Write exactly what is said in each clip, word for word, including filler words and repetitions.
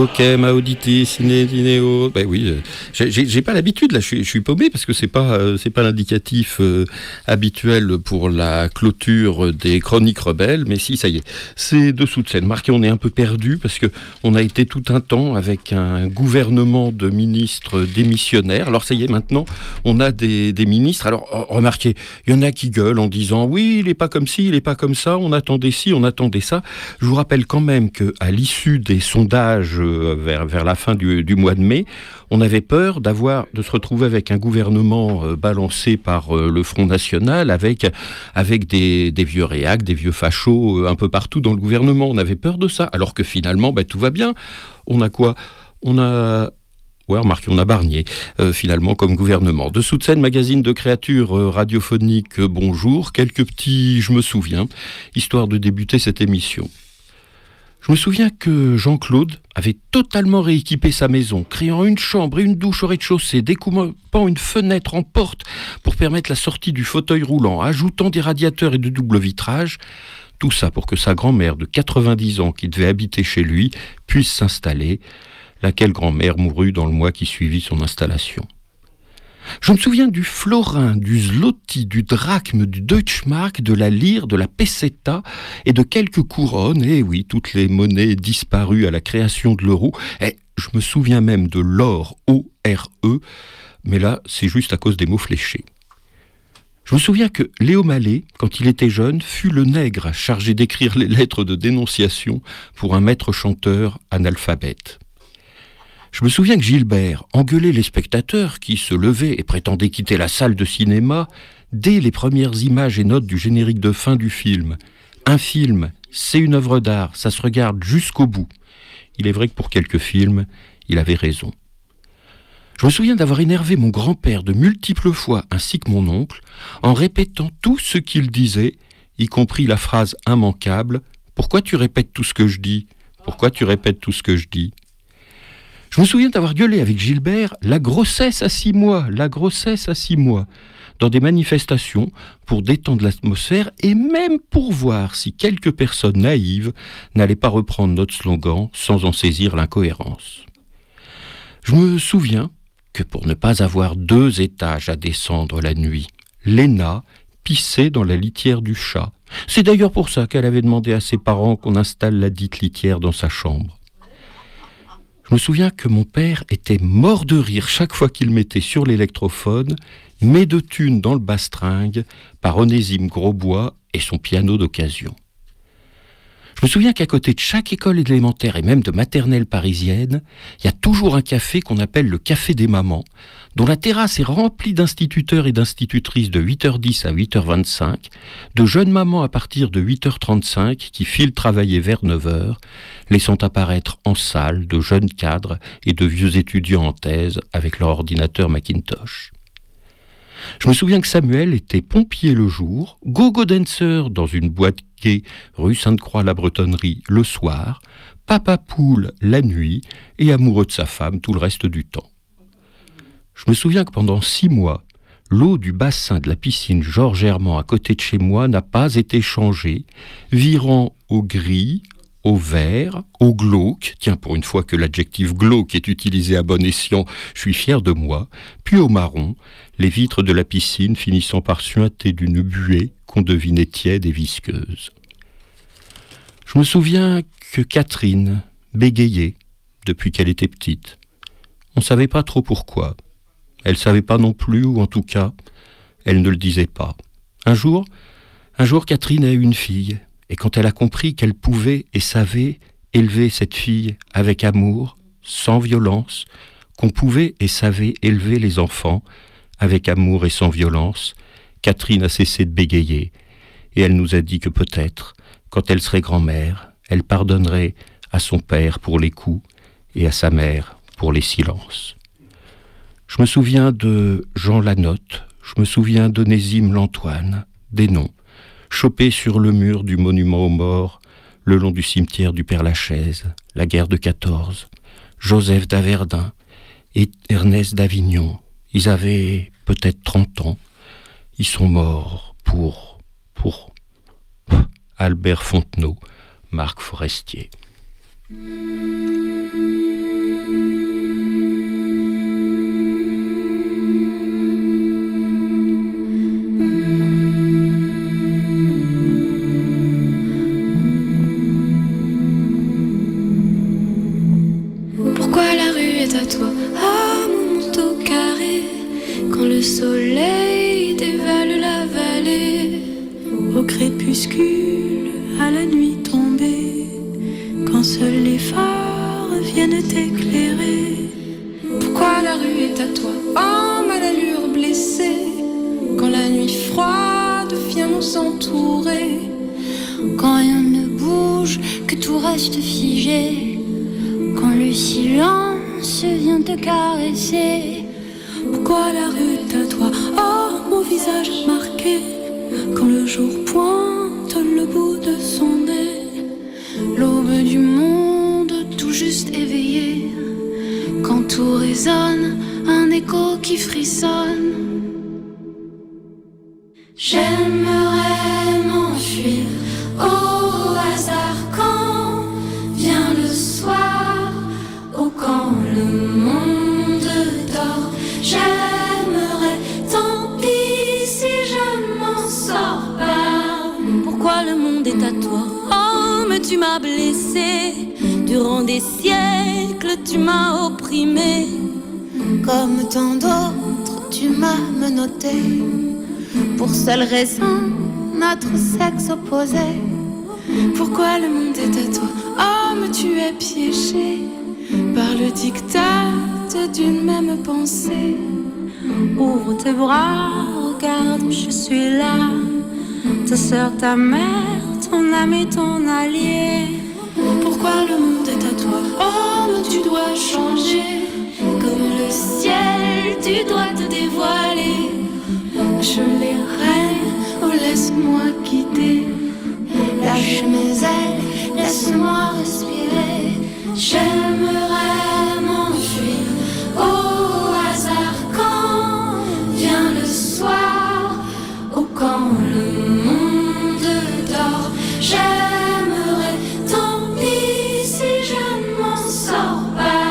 Quoquem, auditi, sine, dineo. Ben oui, j'ai, j'ai, j'ai pas l'habitude là, je suis, je suis paumé parce que c'est pas, euh, c'est pas l'indicatif euh, habituel pour la clôture des chroniques rebelles, mais si, ça y est, c'est dessous de scène. Marquez, on est un peu perdu parce que on a été tout un temps avec un gouvernement de ministres démissionnaires. Alors ça y est, maintenant, on a des, des ministres. Alors remarquez, il y en a qui gueulent en disant oui, il est pas comme ci, il est pas comme ça. On attendait ci, on attendait ça. Je vous rappelle quand même que à l'issue des sondages euh, vers vers la fin du, du mois de mai, on avait peur d'avoir de se retrouver avec un gouvernement euh, balancé par euh, le Front National, avec avec des, des vieux réacs, des vieux fachos euh, un peu partout dans le gouvernement. On avait peur de ça, alors que finalement, ben, tout va bien. On a quoi ? On a Ouais, remarquez, on a Barnier, euh, finalement, comme gouvernement. Dessous de scène, magazine de créatures euh, radiophoniques, euh, bonjour. Quelques petits, je me souviens, histoire de débuter cette émission. Je me souviens que Jean-Claude avait totalement rééquipé sa maison, créant une chambre et une douche au rez-de-chaussée, découpant une fenêtre en porte pour permettre la sortie du fauteuil roulant, ajoutant des radiateurs et de double vitrage. Tout ça pour que sa grand-mère de quatre-vingt-dix ans, qui devait habiter chez lui, puisse s'installer, laquelle grand-mère mourut dans le mois qui suivit son installation. Je me souviens du florin, du zloty, du drachme, du Deutschmark, de la lire, de la peseta et de quelques couronnes, et oui, toutes les monnaies disparues à la création de l'euro. Et je me souviens même de l'or, O R E, mais là, c'est juste à cause des mots fléchés. Je me souviens que Léo Mallet, quand il était jeune, fut le nègre chargé d'écrire les lettres de dénonciation pour un maître chanteur analphabète. Je me souviens que Gilbert engueulait les spectateurs qui se levaient et prétendaient quitter la salle de cinéma dès les premières images et notes du générique de fin du film. Un film, c'est une œuvre d'art, ça se regarde jusqu'au bout. Il est vrai que pour quelques films, il avait raison. Je me souviens d'avoir énervé mon grand-père de multiples fois, ainsi que mon oncle, en répétant tout ce qu'il disait, y compris la phrase immanquable « Pourquoi tu répètes tout ce que je dis ? Pourquoi tu répètes tout ce que je dis ?» Je me souviens d'avoir gueulé avec Gilbert « la grossesse à six mois, la grossesse à six mois » dans des manifestations pour détendre l'atmosphère et même pour voir si quelques personnes naïves n'allaient pas reprendre notre slogan sans en saisir l'incohérence. Je me souviens que pour ne pas avoir deux étages à descendre la nuit, Léna pissait dans la litière du chat. C'est d'ailleurs pour ça qu'elle avait demandé à ses parents qu'on installe la dite litière dans sa chambre. Je me souviens que mon père était mort de rire chaque fois qu'il mettait sur l'électrophone « Mets de thunes dans le bastringue » par Onésime Grosbois et son piano d'occasion. Je me souviens qu'à côté de chaque école élémentaire et même de maternelle parisienne, il y a toujours un café qu'on appelle le café des mamans, dont la terrasse est remplie d'instituteurs et d'institutrices de huit heures dix à huit heures vingt-cinq, de jeunes mamans à partir de huit heures trente-cinq qui filent travailler vers neuf heures, laissant apparaître en salle de jeunes cadres et de vieux étudiants en thèse avec leur ordinateur Macintosh. Je me souviens que Samuel était pompier le jour, go-go dancer dans une boîte gay rue Sainte-Croix-la-Bretonnerie le soir, papa poule la nuit et amoureux de sa femme tout le reste du temps. Je me souviens que pendant six mois, l'eau du bassin de la piscine Georges Herman à côté de chez moi n'a pas été changée, virant au gris, au vert, au glauque, tiens pour une fois que l'adjectif glauque est utilisé à bon escient, je suis fier de moi, puis au marron, les vitres de la piscine finissant par suinter d'une buée qu'on devinait tiède et visqueuse. Je me souviens que Catherine bégayait depuis qu'elle était petite. On ne savait pas trop pourquoi. Elle ne savait pas non plus, ou en tout cas, elle ne le disait pas. Un jour, un jour Catherine a eu une fille. Et quand elle a compris qu'elle pouvait et savait élever cette fille avec amour, sans violence, qu'on pouvait et savait élever les enfants avec amour et sans violence, Catherine a cessé de bégayer. Et elle nous a dit que peut-être, quand elle serait grand-mère, elle pardonnerait à son père pour les coups et à sa mère pour les silences. Je me souviens de Jean Lanotte, je me souviens d'Onésime Lantoine, des noms, chopés sur le mur du monument aux morts, le long du cimetière du Père-Lachaise, la guerre de quatorze, Joseph d'Averdun et Ernest d'Avignon. Ils avaient peut-être trente ans. Ils sont morts pour, pour Albert Fontenot, Marc Forestier. est à toi. Ah, mon manteau carré, quand le soleil dévale la vallée. Au crépuscule, à la nuit tombée, quand seuls les phares viennent t'éclairer. Pourquoi la rue est à toi? Oh, mal allure blessée, quand la nuit froide vient nous entourer. Quand rien ne bouge, que tout reste figé. Quand le silence vient te caresser. Pourquoi la rue est à toi? Oh, mon visage marqué, quand le jour pointe le bout de son nez. L'aube du monde tout juste éveillé, quand tout résonne, un écho qui frissonne. J'aimerais m'enfuir au hasard quand vient le soir, ou quand le monde dort. J'aimerais, tant pis si je m'en sors pas. Pourquoi le monde est à toi? Oh, mais tu m'as blessé. Durant des siècles, tu m'as opprimé. Comme tant d'autres, tu m'as menotté. Pour seule raison, notre sexe opposé. Pourquoi le monde est à toi? Oh, mais tu es piégé par le diktat d'une même pensée. Ouvre tes bras, regarde, je suis là. Ta sœur, ta mère, ton ami, ton allié. Pourquoi le monde est à toi? Oh, mais tu dois changer. Comme le ciel, tu dois te dévoiler. Je les rêve, oh laisse-moi quitter. Lâche mes ailes, laisse-moi respirer. J'aimerais m'enfuir au hasard quand vient le soir, ou quand le monde dort. J'aimerais, tant pis si je ne m'en sors pas.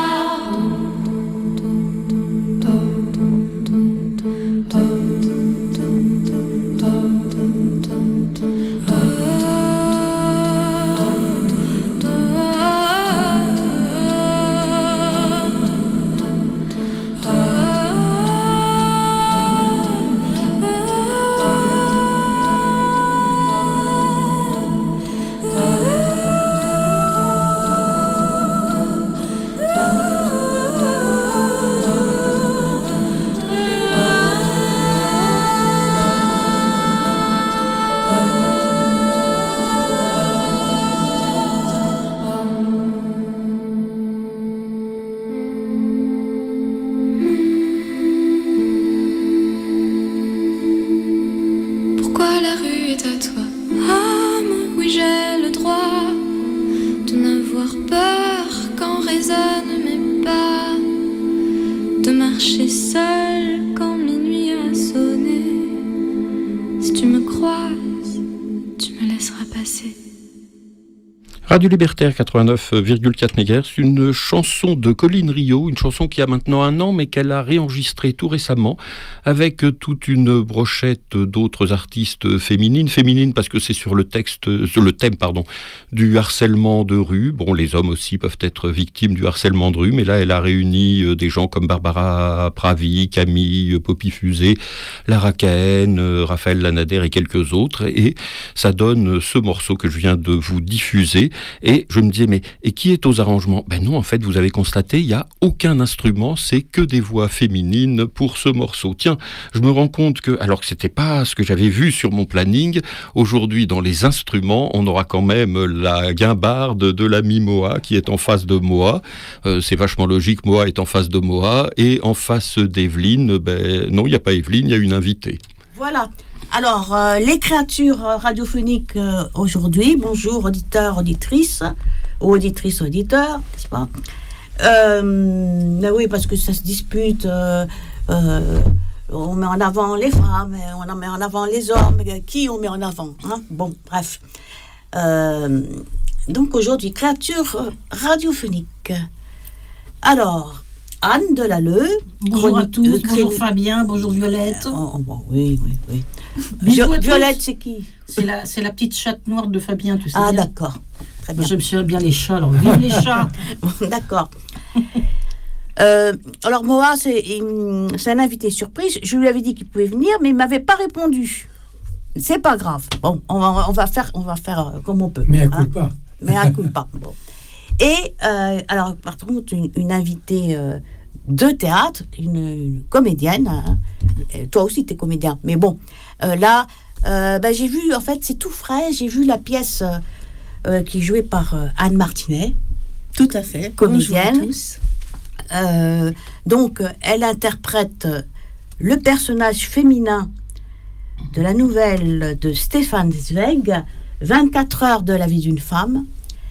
Radio Libertaire quatre-vingt-neuf virgule quatre mégahertz, une chanson de Colline Rio, une chanson qui a maintenant un an mais qu'elle a réenregistrée tout récemment avec toute une brochette d'autres artistes féminines. Féminines parce que c'est sur le texte, sur le thème pardon, du harcèlement de rue. Bon, les hommes aussi peuvent être victimes du harcèlement de rue, mais là elle a réuni des gens comme Barbara Pravi, Camille Poppy Fusé, Lara Cahen, Raphaël Lanader et quelques autres, et ça donne ce morceau que je viens de vous diffuser. Et je me disais, mais et qui est aux arrangements? Ben non, en fait, vous avez constaté, il n'y a aucun instrument, c'est que des voix féminines pour ce morceau. Tiens, je me rends compte que, alors que c'était pas ce que j'avais vu sur mon planning, aujourd'hui, dans les instruments, on aura quand même la guimbarde de l'ami Moa qui est en face de Moa. Euh, c'est vachement logique, Moa est en face de Moa, et en face d'Evelyne, ben non, il n'y a pas Evelyne, il y a une invitée. Voilà. Alors, euh, les créatures radiophoniques euh, aujourd'hui, bonjour auditeurs, auditrices, ou auditrices, auditeurs, n'est-ce pas? euh, mais oui, parce que ça se dispute, euh, euh, on met en avant les femmes, on met en avant les hommes, qui on met en avant, hein? Bon, bref. Euh, donc aujourd'hui, créatures radiophoniques. Alors, Anne Delalleux. Bonjour à tous, euh, bonjour Fabien, bonjour Violette. Oh, bon, oui, oui, oui. Vio- Violette, c'est qui? C'est la, c'est la petite chatte noire de Fabien, tu sais. Ah, bien. D'accord. Très bien. Moi, j'aime bien les chats, alors vive les chats. D'accord. Euh, alors Moa, c'est, c'est un invité surprise. Je lui avais dit qu'il pouvait venir, mais il m'avait pas répondu. C'est pas grave. Bon, on va, on va faire, on va faire comme on peut. Mais à hein. coup pas. Mais à coup pas. Bon. Et euh, alors, par contre, une, une invitée euh, de théâtre, une, une comédienne. Hein. Toi aussi, tu es comédien. Mais bon, euh, là, euh, bah, j'ai vu, en fait, c'est tout frais. J'ai vu la pièce euh, euh, qui est jouée par euh, Anne Martinet. Tout à fait. Comédienne. Bonjour à tous. Euh, donc, elle interprète le personnage féminin de la nouvelle de Stefan Zweig, vingt-quatre heures de la vie d'une femme.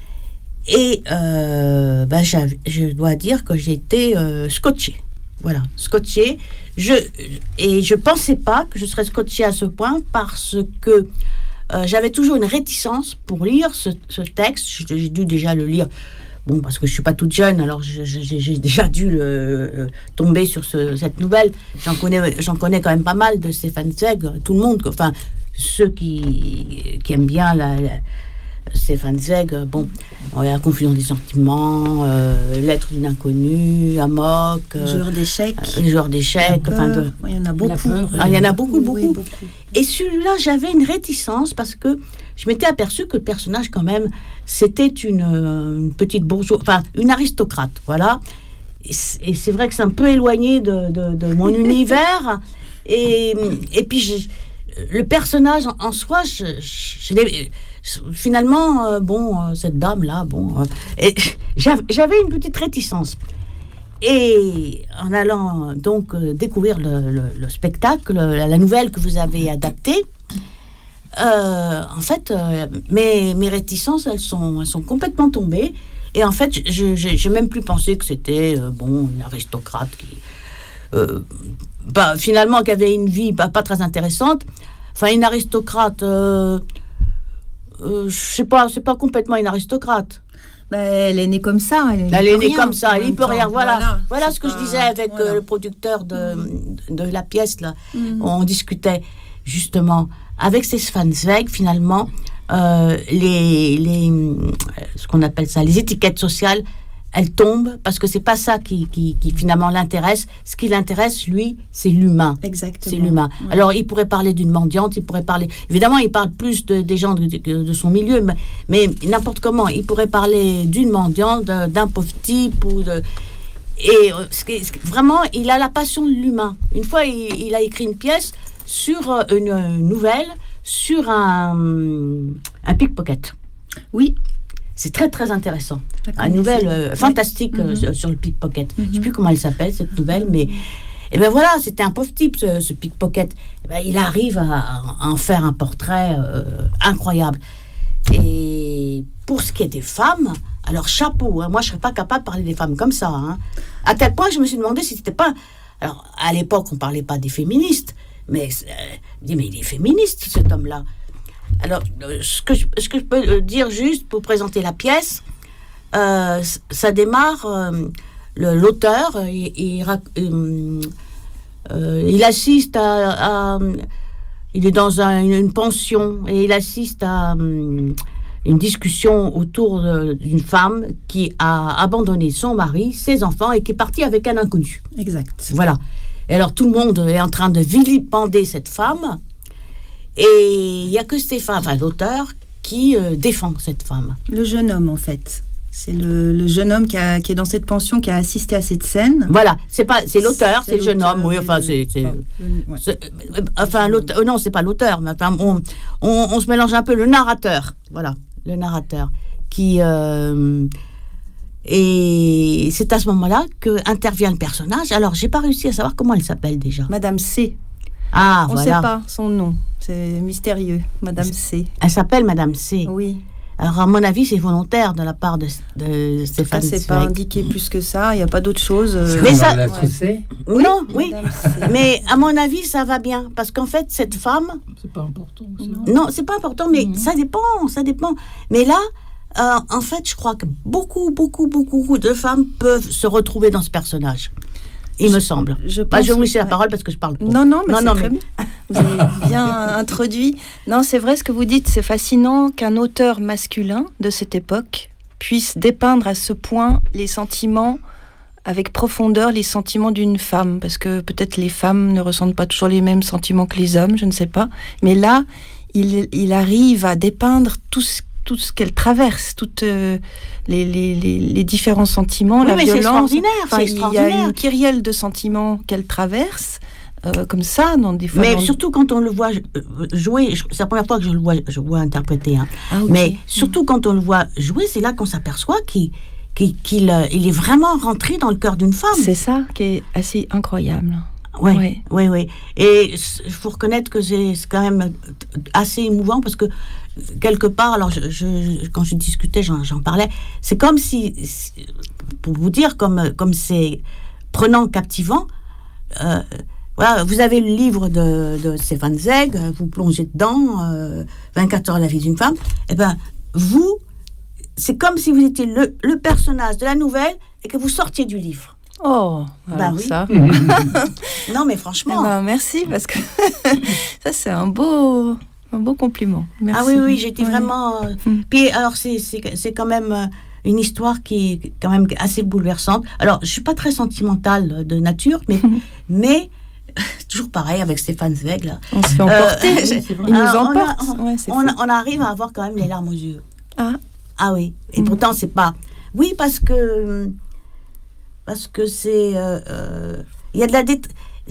Et euh, ben, je dois dire que j'ai été euh, scotchée. Voilà, scotchée. Je, et je ne pensais pas que je serais scotchée à ce point parce que euh, j'avais toujours une réticence pour lire ce, ce texte. J'ai dû déjà le lire. Bon, parce que je ne suis pas toute jeune, alors j'ai, j'ai déjà dû le, euh, tomber sur ce, cette nouvelle. J'en connais, j'en connais quand même pas mal de Stefan Zweig, tout le monde, enfin, ceux qui, qui aiment bien la, la, Stefan Zweig, bon, il y a La confusion des sentiments, euh, Lettre d'une inconnue, Amok, euh, Joueur d'échecs. Euh, les joueurs d'échecs, enfin, de, il y en a beaucoup. Ah, il y en a beaucoup, beaucoup. Oui, beaucoup. Et celui-là, j'avais une réticence parce que je m'étais aperçue que le personnage, quand même, c'était une, une petite bourgeoise, enfin, une aristocrate, voilà. Et c'est, et c'est vrai que c'est un peu éloigné de, de, de mon univers. Et, et puis, je, le personnage en, en soi, je, je, je l'ai... Finalement, euh, bon, euh, cette dame-là, bon... Euh, et j'avais, j'avais une petite réticence. Et en allant, donc, euh, découvrir le, le, le spectacle, la, la nouvelle que vous avez adaptée, Euh, en fait, euh, mes, mes réticences, elles sont, elles sont complètement tombées. Et en fait, je n'ai même plus pensé que c'était euh, bon, une aristocrate qui, euh, bah, finalement, qui avait une vie bah, pas très intéressante. Enfin, une aristocrate, euh, euh, je sais pas, c'est pas complètement une aristocrate. Bah, elle est née comme ça. Elle, elle est née rien, comme ça, il peut rien. Voilà, voilà, voilà ce que pas, je disais avec voilà. euh, le producteur de, mmh. de la pièce. Là. Mmh. On discutait justement avec Stefan Zweig, finalement, euh, les, les, ce qu'on appelle ça, les étiquettes sociales, elles tombent parce que c'est pas ça qui, qui, qui finalement l'intéresse. Ce qui l'intéresse, lui, c'est l'humain. Exactement. C'est l'humain. Ouais. Alors, il pourrait parler d'une mendiante, il pourrait parler... Évidemment, il parle plus de, des gens de, de, de son milieu, mais, mais n'importe comment. Il pourrait parler d'une mendiante, d'un, d'un pauvre type ou de... Et ce qui, ce qui, vraiment, il a la passion de l'humain. Une fois, il, il a écrit une pièce sur une, une nouvelle, sur un, un pickpocket. Oui. C'est très, très intéressant. Une nouvelle euh, fantastique mm-hmm. euh, sur le pickpocket. Mm-hmm. Je ne sais plus comment elle s'appelle, cette nouvelle, mais... Et ben voilà, c'était un pauvre type, ce, ce pickpocket. Et ben, il arrive à, à en faire un portrait euh, incroyable. Et pour ce qui est des femmes, alors chapeau, hein, moi je ne serais pas capable de parler des femmes comme ça. Hein. À tel point, je me suis demandé si c'était pas... Alors, à l'époque, on ne parlait pas des féministes, mais euh, je me dis, mais il est féministe, cet homme-là. Alors, euh, ce, que je, ce que je peux dire juste pour présenter la pièce, euh, ça démarre, euh, le, l'auteur, il, il, il, euh, il assiste à, à... Il est dans un, une pension et il assiste à um, une discussion autour de, d'une femme qui a abandonné son mari, ses enfants et qui est partie avec un inconnu. Exact. Voilà. Et alors tout le monde est en train de vilipender cette femme et il n'y a que Stéphane, enfin l'auteur, qui euh, défend cette femme. Le jeune homme en fait. C'est le, le jeune homme qui, a, qui est dans cette pension, qui a assisté à cette scène. Voilà, c'est pas, c'est l'auteur, c'est, c'est le jeune homme, oui, enfin, le, c'est, c'est, enfin, le, ouais. c'est, enfin, l'auteur, non, c'est pas l'auteur, mais enfin, on, on, on se mélange un peu, le narrateur, voilà, le narrateur, qui, euh, et c'est à ce moment-là que intervient le personnage. Alors, j'ai pas réussi à savoir comment elle s'appelle déjà. Madame C. Ah, on voilà. On sait pas son nom, c'est mystérieux, Madame C. Elle s'appelle Madame C. Oui. Alors, à mon avis, c'est volontaire de la part de, de Stéphane Zweig. C'est pas indiqué plus que ça, il n'y a pas d'autre chose. C'est mais ça, la ouais. Non, oui. Mais à mon avis, ça va bien. Parce qu'en fait, cette femme... C'est pas important. C'est non, c'est pas important, mais mmh. ça dépend, ça dépend. Mais là, euh, en fait, je crois que beaucoup, beaucoup, beaucoup de femmes peuvent se retrouver dans ce personnage. Il je, me semble. Je, bah, je vous laisse la parole parce que je parle pas. Non, non, mais non, c'est non, très mais... bien. Vous avez bien introduit. Non, c'est vrai ce que vous dites. C'est fascinant qu'un auteur masculin de cette époque puisse dépeindre à ce point les sentiments avec profondeur les sentiments d'une femme, parce que peut-être les femmes ne ressentent pas toujours les mêmes sentiments que les hommes, je ne sais pas. Mais là, il, il arrive à dépeindre tout ce, tout ce qu'elle traverse, toutes euh, les, les, les, les différents sentiments, oui, la mais violence. C'est extraordinaire, enfin, c'est il extraordinaire. y a une kyrielle de sentiments qu'elle traverse. Euh, comme ça, dans des fois. Mais dans... surtout quand on le voit jouer, c'est la première fois que je le vois, je vois interpréter. Hein. Ah, okay. Mais surtout quand on le voit jouer, c'est là qu'on s'aperçoit qu'il, qu'il, qu'il il est vraiment rentré dans le cœur d'une femme. C'est ça qui est assez incroyable. Oui, oui, oui, oui. Et il faut reconnaître que c'est, c'est quand même assez émouvant parce que quelque part, alors je, je, quand je discutais, j'en, j'en parlais, c'est comme si, pour vous dire, comme, comme c'est prenant, captivant. Euh, Voilà, vous avez le livre de, de Stefan Zweig, vous plongez dedans, euh, vingt-quatre heures la vie d'une femme. Et ben, vous, c'est comme si vous étiez le, le personnage de la nouvelle et que vous sortiez du livre. Oh, bah oui. ça. Non, mais franchement. Eh ben, merci, parce que ça, c'est un beau, un beau compliment. Merci. Ah oui, oui, j'étais ouais. vraiment. Euh... Mm. Puis, alors, c'est, c'est, c'est quand même. Euh, une histoire qui est quand même assez bouleversante. Alors, je ne suis pas très sentimentale de nature, mais, mais toujours pareil avec Stefan Zweig. Là. On se fait emporter, euh, il nous emporte. On, a, on, ouais, on, on arrive à avoir quand même les larmes aux yeux. Ah, ah oui, et mmh. pourtant, c'est pas... Oui, parce que... Parce que c'est... Il euh, euh, y a de la... Dé...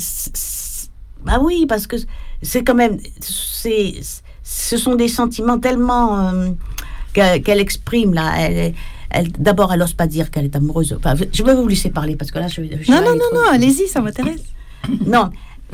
Ah oui, parce que c'est quand même... C'est, ce sont des sentiments tellement... Euh, qu'elle, qu'elle exprime, là. Elle, elle, d'abord, elle n'ose pas dire qu'elle est amoureuse. Enfin, je vais vous laisser parler, parce que là, je vais... Je non, non, non, non, allez-y, ça m'intéresse. Non,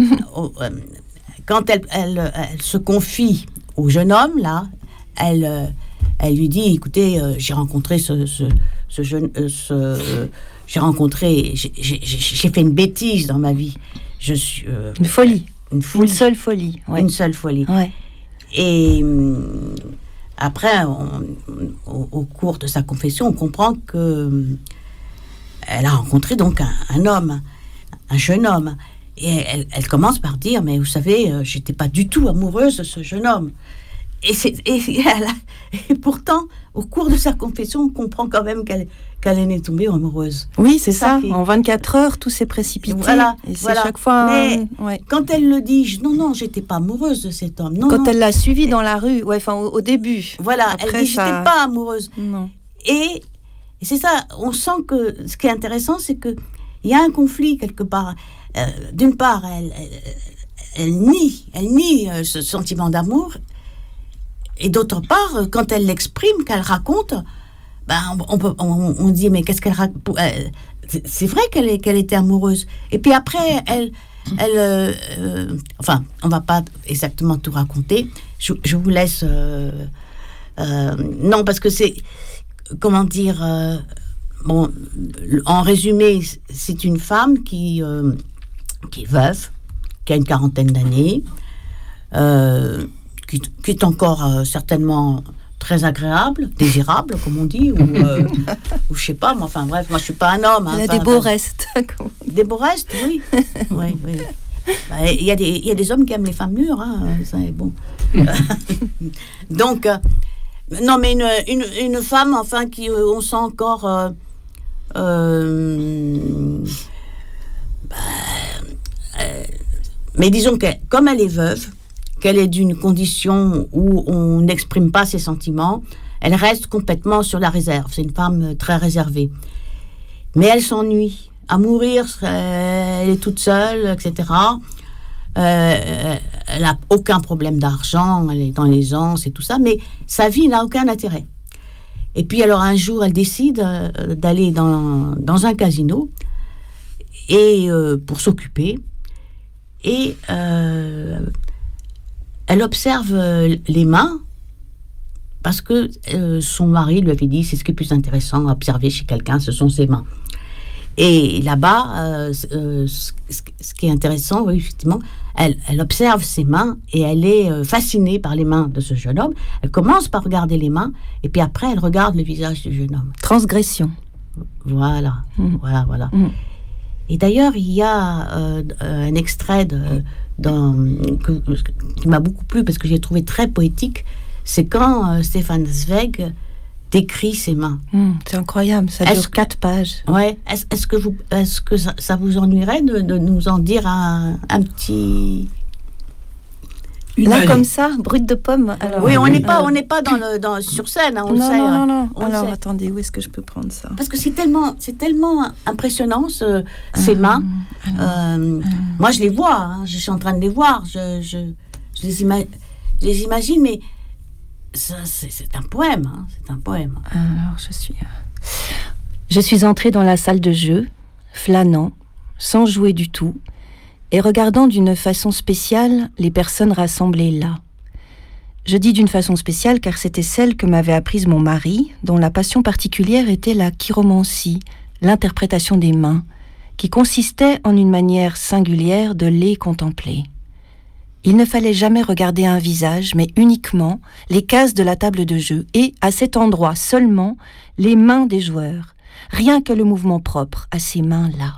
quand elle, elle, elle se confie au jeune homme, là, elle, elle lui dit, écoutez, euh, j'ai rencontré ce, ce, ce jeune... Euh, ce, euh, j'ai rencontré... J'ai, j'ai, j'ai fait une bêtise dans ma vie. Je suis... Euh, une folie. Une folie. Une seule folie. Ouais. Une seule folie. Ouais. Et... Hum, après, on, au, au cours de sa confession, on comprend que elle a rencontré donc un, un homme, un jeune homme. Et elle, elle commence par dire, mais vous savez, euh, j'étais pas du tout amoureuse de ce jeune homme. Et, c'est, et, elle a, et pourtant, au cours de sa confession, on comprend quand même qu'elle, qu'elle en est tombée amoureuse. Oui, c'est, c'est ça. ça qui... En vingt-quatre heures, tout s'est précipité. Voilà, et c'est voilà. chaque fois. Mais euh, ouais. quand elle le dit, je, non, non, j'étais pas amoureuse de cet homme. Non, quand non. elle l'a suivi dans la rue, ouais, enfin au, au début. Voilà, après, elle dit, ça... j'étais pas amoureuse. Non. Et, et c'est ça, on sent que ce qui est intéressant, c'est que il y a un conflit quelque part. Euh, d'une part, elle, elle, elle nie, elle nie euh, ce sentiment d'amour, et d'autre part, euh, quand elle l'exprime, qu'elle raconte, ben on, on, peut, on, on dit mais qu'est-ce qu'elle raconte euh, c'est, c'est vrai qu'elle, est, qu'elle était amoureuse. Et puis après, elle, elle, euh, euh, enfin, on va pas exactement tout raconter. Je, je vous laisse, euh, euh, non parce que c'est, comment dire. Euh, Bon, en résumé, c'est une femme qui, euh, qui est veuve, qui a une quarantaine d'années, euh, qui, qui est encore euh, certainement très agréable, désirable, comme on dit, ou, euh, ou je sais pas, mais enfin bref, moi je suis pas un homme. Hein, Elle a enfin, des beaux enfin, restes. Des beaux restes, oui. oui, oui. Bah, il y a des, il y a des hommes qui aiment les femmes mûres, hein, ça est bon. Donc, euh, non, mais une, une, une femme, enfin, qui, euh, on sent encore... Euh, Euh, bah, euh, mais disons que comme elle est veuve, qu'elle est d'une condition où on n'exprime pas ses sentiments, elle reste complètement sur la réserve. C'est une femme très réservée. Mais elle s'ennuie. À mourir, elle est toute seule, et cetera. Euh, elle n'a aucun problème d'argent, elle est dans l'aisance et tout ça, mais sa vie n'a aucun intérêt. Et puis alors un jour, elle décide euh, d'aller dans, dans un casino et, euh, pour s'occuper. Et euh, elle observe euh, les mains parce que euh, son mari lui avait dit c'est ce qui est plus intéressant à observer chez quelqu'un, ce sont ses mains. Et là-bas, euh, euh, ce, ce qui est intéressant, oui, effectivement, elle, elle observe ses mains et elle est euh, fascinée par les mains de ce jeune homme. Elle commence par regarder les mains et puis après, elle regarde le visage du jeune homme. Transgression. Voilà, mmh. voilà, voilà. Mmh. Et d'ailleurs, il y a euh, un extrait de, dans, que, qui m'a beaucoup plu parce que j'ai trouvé très poétique. C'est quand euh, Stefan Zweig décrit ses mains. Mmh, c'est incroyable, ça Est-ce dure que- quatre pages. Ouais. Est-ce, est-ce que, vous, est-ce que ça, ça vous ennuierait de, de nous en dire un, un petit... Une Là, allée. comme ça, brut de pomme. Alors, Oui, on n'est pas, euh, on n'est pas dans le, dans, sur scène, hein, on non, le sait. non, hein. non, non. On le Alors, sait. attendez, où est-ce que je peux prendre ça? Parce que c'est tellement, c'est tellement impressionnant, ce, ces mains. Euh, moi, je les vois, hein, je suis en train de les voir, je, je, je, les, ima- je les imagine, mais ça, c'est, c'est un poème, hein, c'est un poème. Alors, je suis... Je suis entrée dans la salle de jeu, flânant, sans jouer du tout, et regardant d'une façon spéciale les personnes rassemblées là. Je dis d'une façon spéciale car c'était celle que m'avait apprise mon mari, dont la passion particulière était la chiromancie, l'interprétation des mains, qui consistait en une manière singulière de les contempler. Il ne fallait jamais regarder un visage, mais uniquement les cases de la table de jeu et, à cet endroit seulement, les mains des joueurs, rien que le mouvement propre à ces mains-là.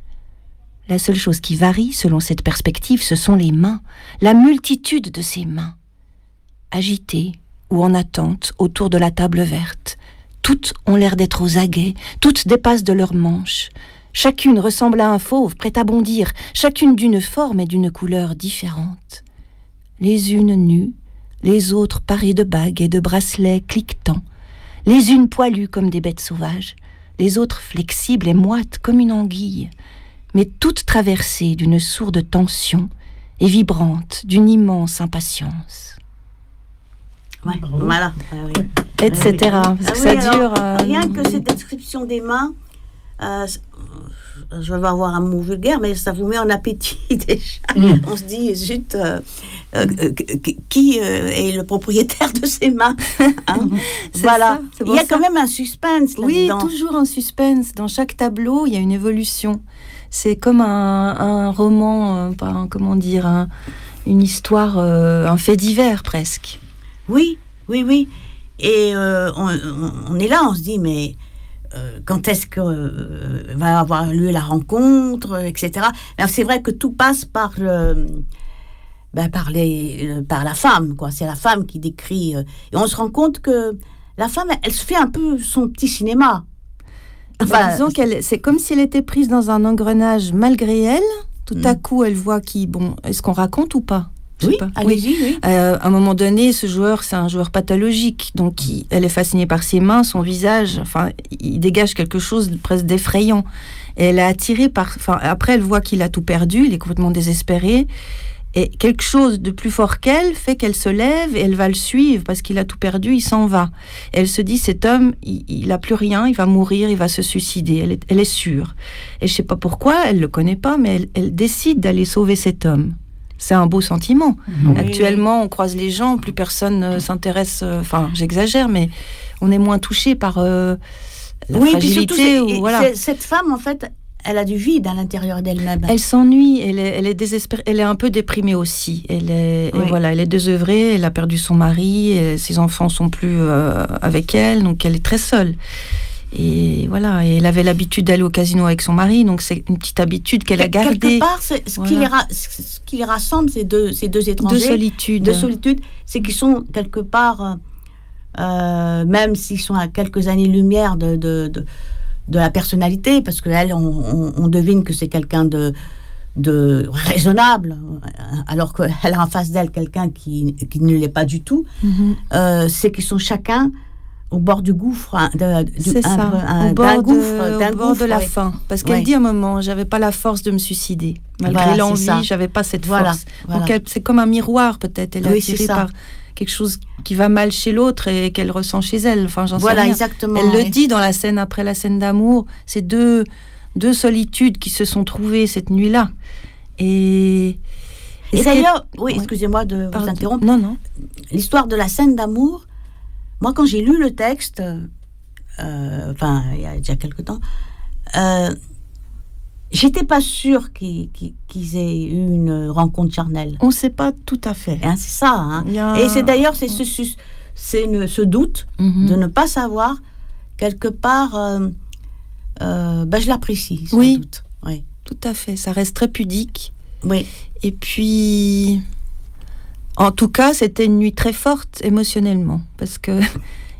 La seule chose qui varie, selon cette perspective, ce sont les mains, la multitude de ces mains. Agitées ou en attente autour de la table verte, toutes ont l'air d'être aux aguets, toutes dépassent de leurs manches. Chacune ressemble à un fauve prêt à bondir, chacune d'une forme et d'une couleur différentes. Les unes nues, les autres parées de bagues et de bracelets cliquetants, les unes poilues comme des bêtes sauvages, les autres flexibles et moites comme une anguille, mais toutes traversées d'une sourde tension et vibrantes d'une immense impatience. Ouais, voilà. Ah oui. Etc. Parce Ah que oui, ça alors, dure... euh, Rien que cette description des mains, euh, je vais avoir un mot vulgaire, mais ça vous met en appétit déjà. Mm. On se dit, zut, euh, euh, qui euh, est le propriétaire de ces mains, hein? C'est Voilà. ça, c'est Il pour y a ça. quand même un suspense Oui, là-dedans. toujours un suspense. Dans chaque tableau, il y a une évolution. C'est comme un, un roman, euh, pas un- comment dire, un- une histoire, euh, un fait divers presque. Oui, oui, oui. Et euh, on, on- on est là, on se dit, mais euh, quand est-ce que euh, va avoir lieu la rencontre, et cetera. Alors, c'est vrai que tout passe par le, ben, par les, le- par la femme, quoi. C'est la femme qui décrit. euh, et on se rend compte que la femme, elle, elle se fait un peu son petit cinéma. Bah, disons qu'elle, c'est comme si elle était prise dans un engrenage malgré elle. Tout à Mm. coup, elle voit qui, bon, est-ce qu'on raconte ou pas? Je sais oui, pas. allez-y, oui. Euh, à un moment donné, ce joueur, c'est un joueur pathologique. Donc, il- elle est fascinée par ses mains, son visage. Enfin, il dégage quelque chose de presque d'effrayant. Et elle est attirée par... Enfin, après, elle voit qu'il a tout perdu. Il est complètement désespéré. Et quelque chose de plus fort qu'elle fait qu'elle se lève et elle va le suivre parce qu'il a tout perdu, il s'en va. Et elle se dit, cet homme, il, il a plus rien, il va mourir, il va se suicider. Elle est, elle est sûre. Et je sais pas pourquoi, elle le connaît pas, mais elle, elle décide d'aller sauver cet homme. C'est un beau sentiment. Oui, Actuellement, on croise les gens, plus personne ne s'intéresse. euh, Enfin, j'exagère, mais on est moins touché par euh, la Oui, puis surtout, fragilité. c'est- ou, et voilà. c'est- cette femme, en fait, elle a du vide à l'intérieur d'elle-même. Elle s'ennuie, elle est, elle est désespérée, elle est un peu déprimée aussi. Elle est, et Oui. voilà, elle est désœuvrée, elle a perdu son mari, et ses enfants sont plus euh, avec elle, donc elle est très seule. Et voilà, et elle avait l'habitude d'aller au casino avec son mari, donc c'est une petite habitude qu'elle a Quel- Quelque gardée part, c'est- ce, qui Voilà. les ra- ce qui les rassemble, ces deux, ces deux de étrangers, solitude. de solitude, c'est qu'ils sont quelque part, euh, euh, même s'ils sont à quelques années-lumière de, de, de, de la personnalité, parce qu'elle, on, on, on devine que c'est quelqu'un de, de raisonnable, alors qu'elle a en face d'elle quelqu'un qui, qui ne l'est pas du tout, Mhm. euh, c'est qu'ils sont chacun au bord du gouffre, hein, de, du- C'est un- ça, un- au d'un bord, gouffre, de, d'un au bord de gouffre, la ouais. fin. Parce qu'elle Ouais. dit à un moment, j'avais pas la force de me suicider. Malgré Voilà, c'est l'envie, ça. j'avais pas cette Voilà, force. voilà. Donc elle- c'est comme un miroir peut-être. Elle est Oui, c'est attirée ça. par quelque chose qui va mal chez l'autre et qu'elle ressent chez elle. Enfin, j'en sais Voilà, rien. exactement. Elle le ouais. dit dans la scène après la scène d'amour. C'est deux, deux solitudes qui se sont trouvées cette nuit-là. Et, Et et d'ailleurs, oui, Ouais. excusez-moi de vous Pardon. interrompre, Non, non. l'histoire de la scène d'amour, moi quand j'ai lu le texte, euh, enfin il y a déjà quelque temps, euh, j'étais pas sûre qu'ils, qu'ils- qu'ils aient eu une rencontre charnelle. On ne sait pas tout à fait. Hein, c'est ça. Hein. Il y a- Et c'est d'ailleurs c'est ce, sus- c'est une- ce doute Mhm. de ne pas savoir, quelque part, euh, euh, ben, je l'apprécie, sans Oui. doute. Oui. Tout à fait. Ça reste très pudique. Oui. Et puis, en tout cas, c'était une nuit très forte émotionnellement, parce que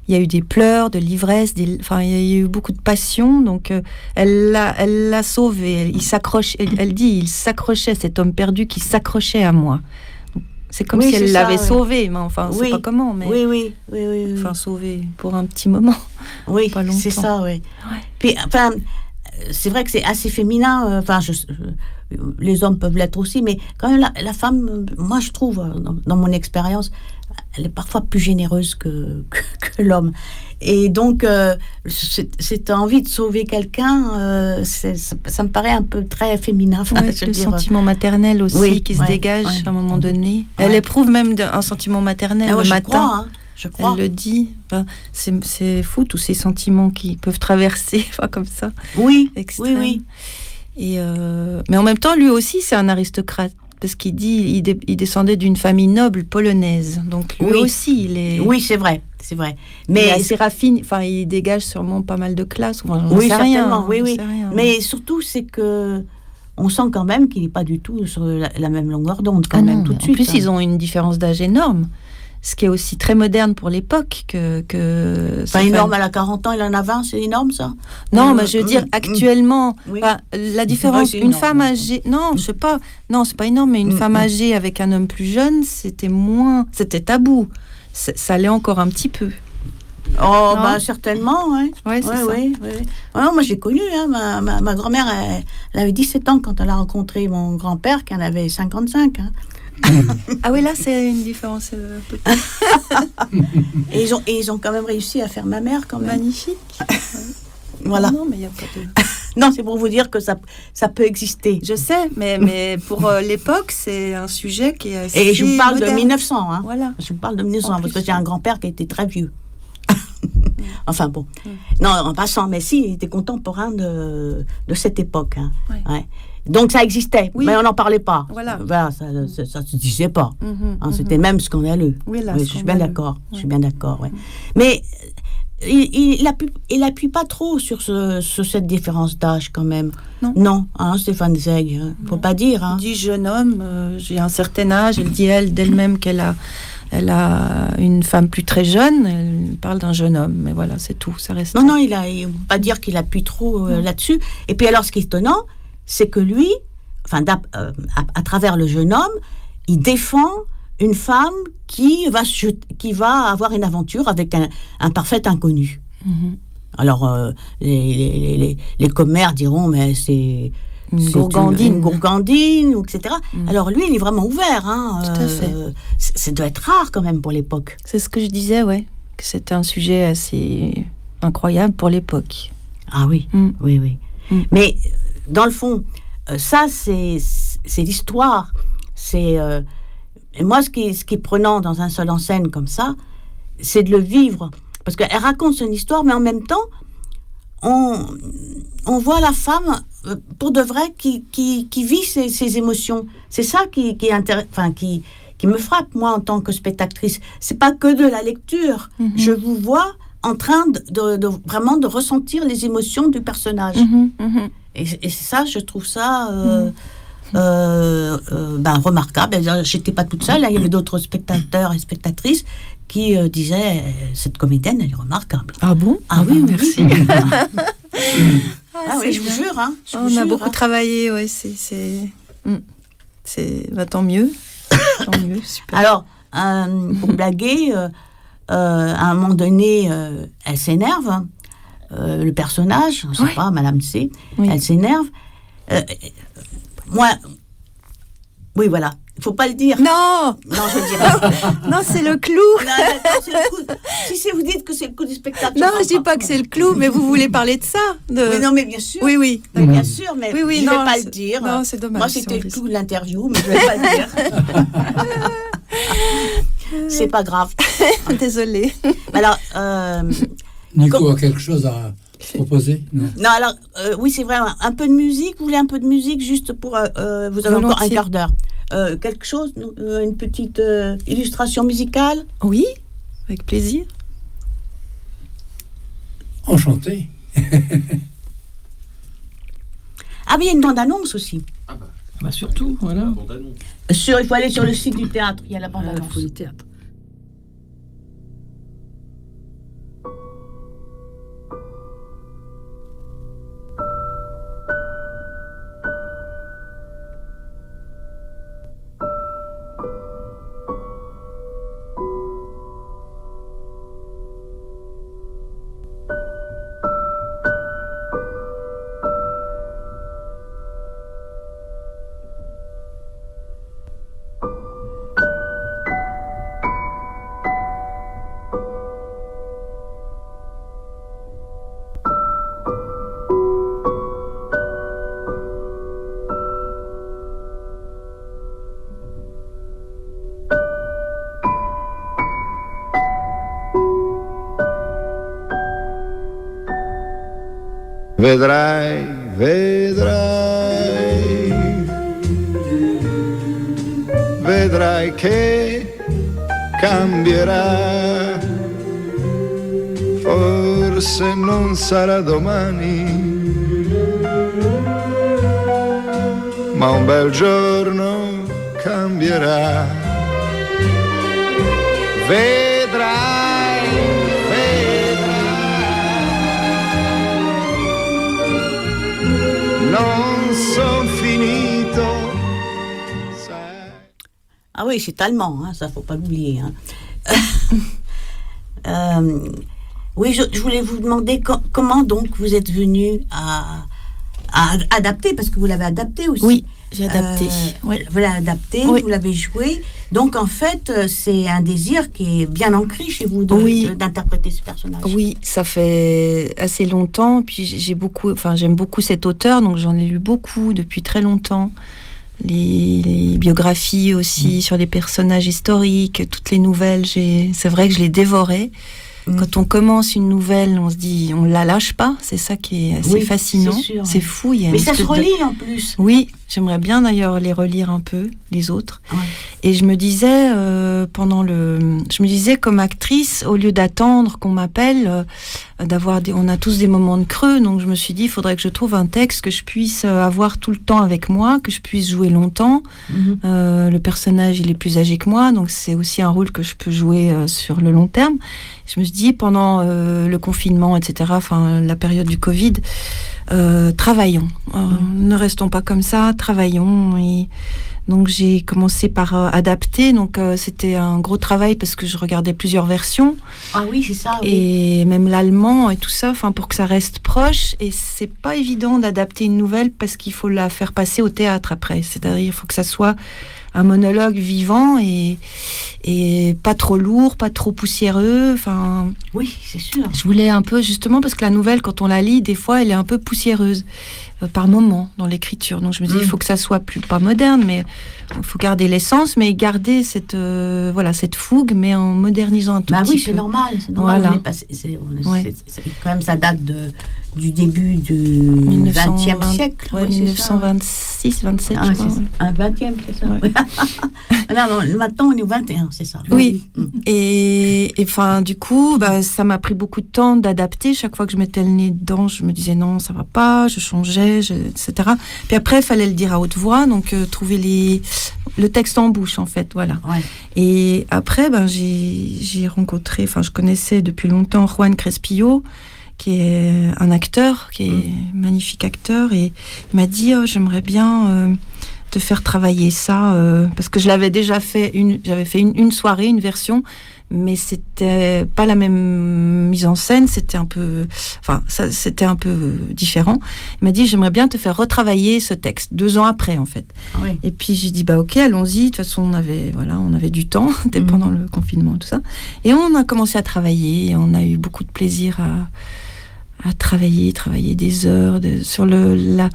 il y a eu des pleurs, de l'ivresse, des, enfin, il y a eu beaucoup de passion. Donc, euh, elle l'a, elle l'a sauvé. Elle, il s'accroche, elle, elle dit, il s'accrochait, cet homme perdu qui s'accrochait à moi. C'est comme Oui, si elle c'est l'avait ça, oui. sauvé, mais enfin, on Oui. sait pas comment, mais Oui, oui, oui, oui. oui. enfin, sauvé pour un petit moment. Oui, pas longtemps. c'est ça, oui. Ouais. Puis, enfin, euh, c'est vrai que c'est assez féminin. euh, Enfin, je, euh, les hommes peuvent l'être aussi, mais quand même, la, la femme, euh, moi, je trouve, euh, dans, dans mon expérience, elle est parfois plus généreuse que, que, que l'homme. Et donc, euh, c'est, c'est envie de sauver quelqu'un, euh, c'est, ça, ça me paraît un peu très féminin. Enfin, Ouais, je veux le dire, sentiment maternel aussi oui, qui se ouais, dégage ouais. à un moment donné. Elle Ouais. éprouve même de- un sentiment maternel ah ouais, le je matin. crois, hein, je crois. Elle le dit. Enfin, c'est, c'est fou tous ces sentiments qui peuvent traverser, enfin, comme ça. Oui, oui, Extrêmes. oui. Et euh, mais en même temps, lui aussi, c'est un aristocrate. Parce qu'il dit il, dé- il descendait d'une famille noble polonaise. Donc lui Oui. aussi, il est, Oui, c'est vrai, c'est vrai. il est Mais assez raffiné. Enfin, il dégage sûrement pas mal de classe. Enfin, j'en oui, sais rien, certainement, oui, j'en oui. sais rien. Mais surtout, c'est que on sent quand même qu'il n'est pas du tout sur la, la même longueur d'onde, quand Ah même, non, tout de en suite. plus, hein. ils ont une différence d'âge énorme. Ce qui est aussi très moderne pour l'époque que... que Pas ça fait- énorme, elle a quarante ans, il en a vingt, c'est énorme, ça? Non, Mm, mais je veux mm, dire, mm. actuellement, Oui. enfin, la différence, c'est une énorme, femme oui. âgée... Non, je sais pas. Non, c'est pas énorme, mais une Mm, femme mm. âgée avec un homme plus jeune, c'était moins... C'était tabou. Ça, ça l'est encore un petit peu. Oh, Non. bah, certainement, oui. Ouais, c'est Oui, ça. oui, oui. Ouais, moi, j'ai connu, hein, ma, ma, ma grand-mère, elle, elle avait dix-sept ans quand elle a rencontré mon grand-père, qui en avait cinquante-cinq. Hein. Ah oui, là, c'est une différence euh, un peu Et, ils ont, et ils ont quand même réussi à faire ma mère, quand même. magnifique. Voilà. Non, mais il n'y a pas de... Non, c'est pour vous dire que ça, ça peut exister. Je sais, mais, mais pour euh, l'époque, c'est un sujet qui est assez Et je vous parle moderne. de mille neuf cents, hein. Voilà. Je vous parle de mille neuf cents, En parce plus. que j'ai un grand-père qui était très vieux. Enfin bon. Non, en passant, mais si, il était contemporain de, de cette époque. Hein. Ouais. Ouais. Donc ça existait, Oui. mais on n'en parlait pas. Voilà. ça ne ça, ça se disait pas. Mhm, Hein, mhm. C'était même scandaleux. Oui, là, Oui, je suis bien scandaleux. d'accord. Je suis Ouais. bien d'accord. Ouais. Mais euh, il, il, appuie, il appuie pas trop sur, ce, sur cette différence d'âge quand même. Non. Non, hein, Stéphane Zweig, hein, faut Non. pas dire. Hein. Elle dit jeune homme, euh, j'ai un certain âge. Elle dit elle d'elle-même qu'elle a, elle a une femme plus très jeune. Elle parle d'un jeune homme, mais voilà, c'est tout. Ça reste. Non, non, il a, il faut pas dire qu'il appuie trop euh, Non. là-dessus. Et puis alors, ce qui est étonnant, c'est que lui, enfin, d'ap- euh, à, à travers le jeune homme, il défend une femme qui va, se jeter- qui va avoir une aventure avec un, un parfait inconnu. Mhm. Alors, euh, les, les, les, les commères diront, mais c'est... Une c'est gourgandine. Une gourgandine, ou et cetera. Mm. Alors lui, il est vraiment ouvert. Hein, Tout à fait. c'est- Ça doit être rare quand même pour l'époque. C'est ce que je disais, ouais, que c'était un sujet assez incroyable pour l'époque. Ah oui, Mm. oui, oui. Mm. Mais dans le fond, euh, ça, c'est c'est l'histoire. C'est euh, et moi, ce qui, est, ce qui est prenant dans un seul en scène comme ça, c'est de le vivre. Parce qu'elle raconte son histoire, mais en même temps, on, on voit la femme, euh, pour de vrai, qui, qui, qui vit ses, ses émotions. C'est ça qui, qui, intér- enfin, qui, qui me frappe, moi, en tant que spectatrice. C'est pas que de la lecture. Mhm. Je vous vois en train de, de, de- vraiment de ressentir les émotions du personnage. Mhm, mhm. Et, et ça, je trouve ça euh, euh, euh, ben, remarquable. J'étais pas toute seule, hein, il y avait d'autres spectateurs et spectatrices qui euh, disaient euh, cette comédienne, elle est remarquable. Ah bon? Ah oui, oui, merci. oui. Ah, Ah c'est oui, je vous bien. jure. Hein, je vous On a jure, beaucoup hein. travaillé, ouais, c'est, c'est, mm. c'est, bah, tant mieux, tant mieux, super. Alors, euh, pour blaguer, euh, euh, à un moment donné, euh, elle s'énerve. hein. Euh, le personnage, je ne sais Ouais. pas, Madame C, Oui. elle s'énerve. Euh, moi, oui, voilà. Il ne faut pas le dire. Non, Non, je ne dirais pas. non, c'est le clou. Non, d'accord, c'est le coup. Si c'est vous dites que c'est le coup du spectacle. Non, comprends je dis pas que c'est le clou, mais vous voulez parler de ça, de... Oui, non, mais bien sûr. oui, oui. Mais bien sûr, mais Oui, oui, je ne non, vais pas c'est- le dire. non, c'est dommage Moi, si c'était on le dit clou de l'interview, mais je ne vais pas le dire. C'est pas grave. Désolée. Alors, euh, Nico a quelque chose à proposer? Non. non, alors, euh, oui, c'est vrai, un, un peu de musique. Vous voulez un peu de musique juste pour. euh, euh, vous avez encore un Volontiers. quart d'heure. Euh, quelque chose, non, euh, une petite euh, illustration musicale. Oui, avec plaisir. Enchanté. Ah, mais il y a une bande-annonce aussi. Bah surtout, voilà. Sur, il faut aller sur le site du théâtre, il y a la Il bande-annonce. faut le théâtre. Vedrai, vedrai, vedrai che cambierà, forse non sarà domani, ma un bel giorno cambierà. Vedrai, vedrai, non son finito. Ah oui, c'est allemand, hein, ça faut pas l'oublier. Hein. euh, oui, je, je voulais vous demander co- comment donc vous êtes venu à, à adapter, parce que vous l'avez adapté aussi. Oui, j'ai adapté. Euh, Oui. Vous l'avez adapté, Oui. vous l'avez joué. Donc en fait, euh, c'est un désir qui est bien ancré chez vous de, Oui. de- d'interpréter ce personnage. Oui, ça fait assez longtemps. Puis j'ai beaucoup, enfin j'aime beaucoup cet auteur, donc j'en ai lu beaucoup depuis très longtemps. Les, les biographies aussi Mm. sur les personnages historiques, toutes les nouvelles. J'ai, c'est vrai que je les dévorais. Mm. Quand on commence une nouvelle, on se dit, on la lâche pas. C'est ça qui est assez Oui, fascinant. c'est sûr, c'est oui. fou. Il y a Mais une ça se espèce de- relie en plus. Oui, j'aimerais bien d'ailleurs les relire un peu, les autres. Ouais. Et je me disais, euh, pendant le, je me disais comme actrice, au lieu d'attendre qu'on m'appelle, euh, d'avoir des, on a tous des moments de creux, donc je me suis dit, il faudrait que je trouve un texte que je puisse euh, avoir tout le temps avec moi, que je puisse jouer longtemps. Mhm. Euh, le personnage, il est plus âgé que moi, donc c'est aussi un rôle que je peux jouer euh, sur le long terme. Je me suis dit, pendant euh, le confinement, et cetera, enfin la période du Covid, euh, travaillons. Euh, Mm. Ne restons pas comme ça, travaillons. Et donc j'ai commencé par euh, adapter. Donc euh, c'était un gros travail parce que je regardais plusieurs versions Ah oui, c'est ça. Oui. et même l'allemand et tout ça, enfin pour que ça reste proche. Et c'est pas évident d'adapter une nouvelle parce qu'il faut la faire passer au théâtre après. C'est-à-dire il faut que ça soit un monologue vivant et et pas trop lourd, pas trop poussiéreux. Enfin, Oui, c'est sûr. je voulais un peu, justement, parce que la nouvelle, quand on la lit, des fois, elle est un peu poussiéreuse, euh, par moment, dans l'écriture. Donc, je me dis, Mm. il faut que ça soit plus, pas moderne, mais il faut garder l'essence, mais garder cette, euh, voilà, cette fougue, mais en modernisant un tout Bah petit oui, peu. c'est normal. C'est normal. Voilà. On est passé- c'est- on est- Ouais. c'est- c'est- quand même, ça date de, du début du mille neuf cent vingt, vingtième siècle. Ouais, oui, c'est mille neuf cent vingt-six, vingt-sept, ça. Ah, je crois. c'est ça. Un vingtième, c'est ça. Ouais. oui. non, non, maintenant, on est au vingt et un, c'est ça. Oui. Mm. Et enfin, du coup, bah, ça m'a pris beaucoup de temps d'adapter. Chaque fois que je mettais le nez dedans, je me disais non, ça va pas, je changeais, je- et cetera. Puis après, il fallait le dire à haute voix, donc euh, trouver les le texte en bouche, en fait, voilà. Ouais. Et après, ben, j'ai j'ai rencontré, enfin, je connaissais depuis longtemps Juan Crespillo, qui est un acteur, qui est Mm. magnifique acteur, et il m'a dit, oh, j'aimerais bien euh, te faire travailler ça, euh, parce que je l'avais déjà fait, une, j'avais fait une, une soirée, une version, mais c'était pas la même mise en scène, c'était un peu, enfin, ça, c'était un peu différent. Il m'a dit, j'aimerais bien te faire retravailler ce texte, deux ans après, en fait. Oui. Et puis j'ai dit bah ok, allons-y. De toute façon on avait voilà on avait du temps, c'était Mhm. pendant le confinement tout ça, et on a commencé à travailler. Et on a eu beaucoup de plaisir à à travailler, travailler des heures de, sur le la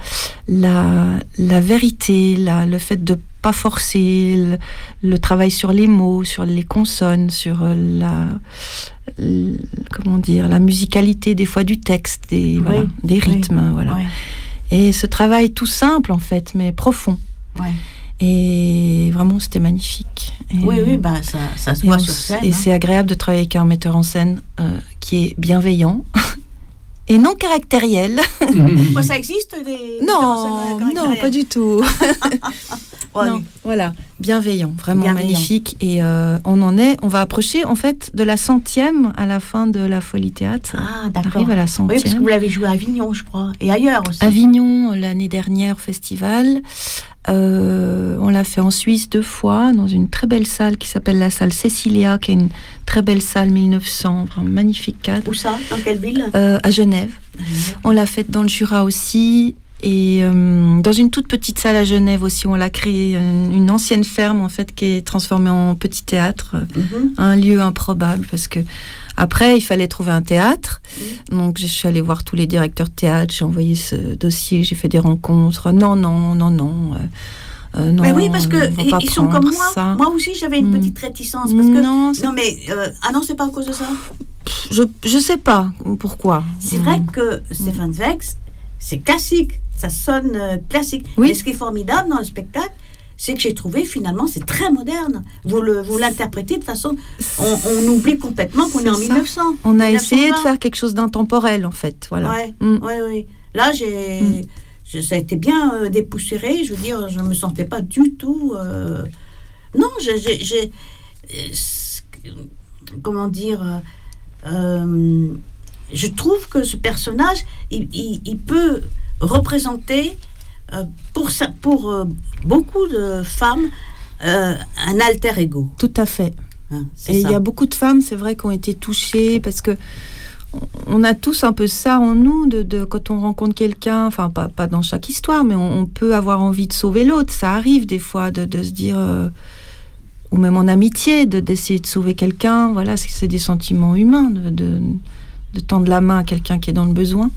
la la vérité, la, le fait de pas forcer, le, le travail sur les mots, sur les consonnes, sur la le- comment dire la musicalité des fois du texte, des Oui, voilà, des oui, rythmes, voilà. Ouais. Et ce travail tout simple en fait, mais profond. Ouais. Et vraiment, c'était magnifique. Et, Oui, oui, bah, ça, ça se et, voit on sur s- scène. et hein. c'est agréable de travailler avec un metteur en scène euh, qui est bienveillant et non caractériel. Moi, ça existe des. Non, non, pas du tout. Ouais, Non, voilà, bienveillant, vraiment Bienveillant. magnifique. Et euh, on en est, on va approcher en fait de la centième à la fin de la Folie Théâtre. Ah, On d'accord. arrive à la Oui, parce que centième. vous l'avez joué à Avignon, je crois, et ailleurs aussi. Avignon, l'année dernière, au festival. Euh, on l'a fait en Suisse deux fois, dans une très belle salle qui s'appelle la salle Cecilia, qui est une très belle salle mille neuf cents, vraiment magnifique cadre. Où ça? Dans quelle ville? Euh, à Genève. On l'a faite dans le Jura aussi. Et euh, dans une toute petite salle à Genève aussi, on l'a créé, une, une ancienne ferme en fait qui est transformée en petit théâtre, Mhm. un lieu improbable parce que après il fallait trouver un théâtre. Donc je suis allée voir tous les directeurs de théâtre, j'ai envoyé ce dossier, j'ai fait des rencontres. Non, non, non, non. Euh, euh, non, Mais oui, parce que on va ils pas ils sont comme prendre moi. ça. Moi aussi, j'avais une Hmm. petite réticence. Parce que... Non, c'est- Non, mais. euh, Ah non, c'est pas à cause de ça. je je sais pas pourquoi. C'est vrai que Stéphane Zweig, c'est classique, ça sonne euh, classique. Oui. Mais ce qui est formidable dans le spectacle, c'est que j'ai trouvé finalement c'est très moderne. Vous le vous l'interprétez de façon, on, on oublie complètement qu'on est en C'est ça. mille neuf cents. On a essayé de mille neuf cent vingt. faire quelque chose d'intemporel, en fait. Voilà. Ouais, Mm. ouais, ouais. Là, j'ai, Mm. je- ça a été bien euh, dépoussiéré. Je veux dire, je me sentais pas du tout. euh, Non, j'ai, j'ai, j'ai- euh, c- comment dire. euh, euh, je trouve que ce personnage, il, il- il peut représenter euh, pour ça, pour euh, beaucoup de femmes euh, un alter ego. Tout à fait. Hein, c'est Et il ça. y a beaucoup de femmes, c'est vrai, qui ont été touchées parce que on- on a tous un peu ça en nous, de, de- quand on rencontre quelqu'un, enfin pas, pas dans chaque histoire, mais on, on peut avoir envie de sauver l'autre. Ça arrive des fois de, de se dire, euh, ou même en amitié, de, d'essayer de sauver quelqu'un. Voilà, c'est, c'est des sentiments humains, de, de, de tendre la main à quelqu'un qui est dans le besoin.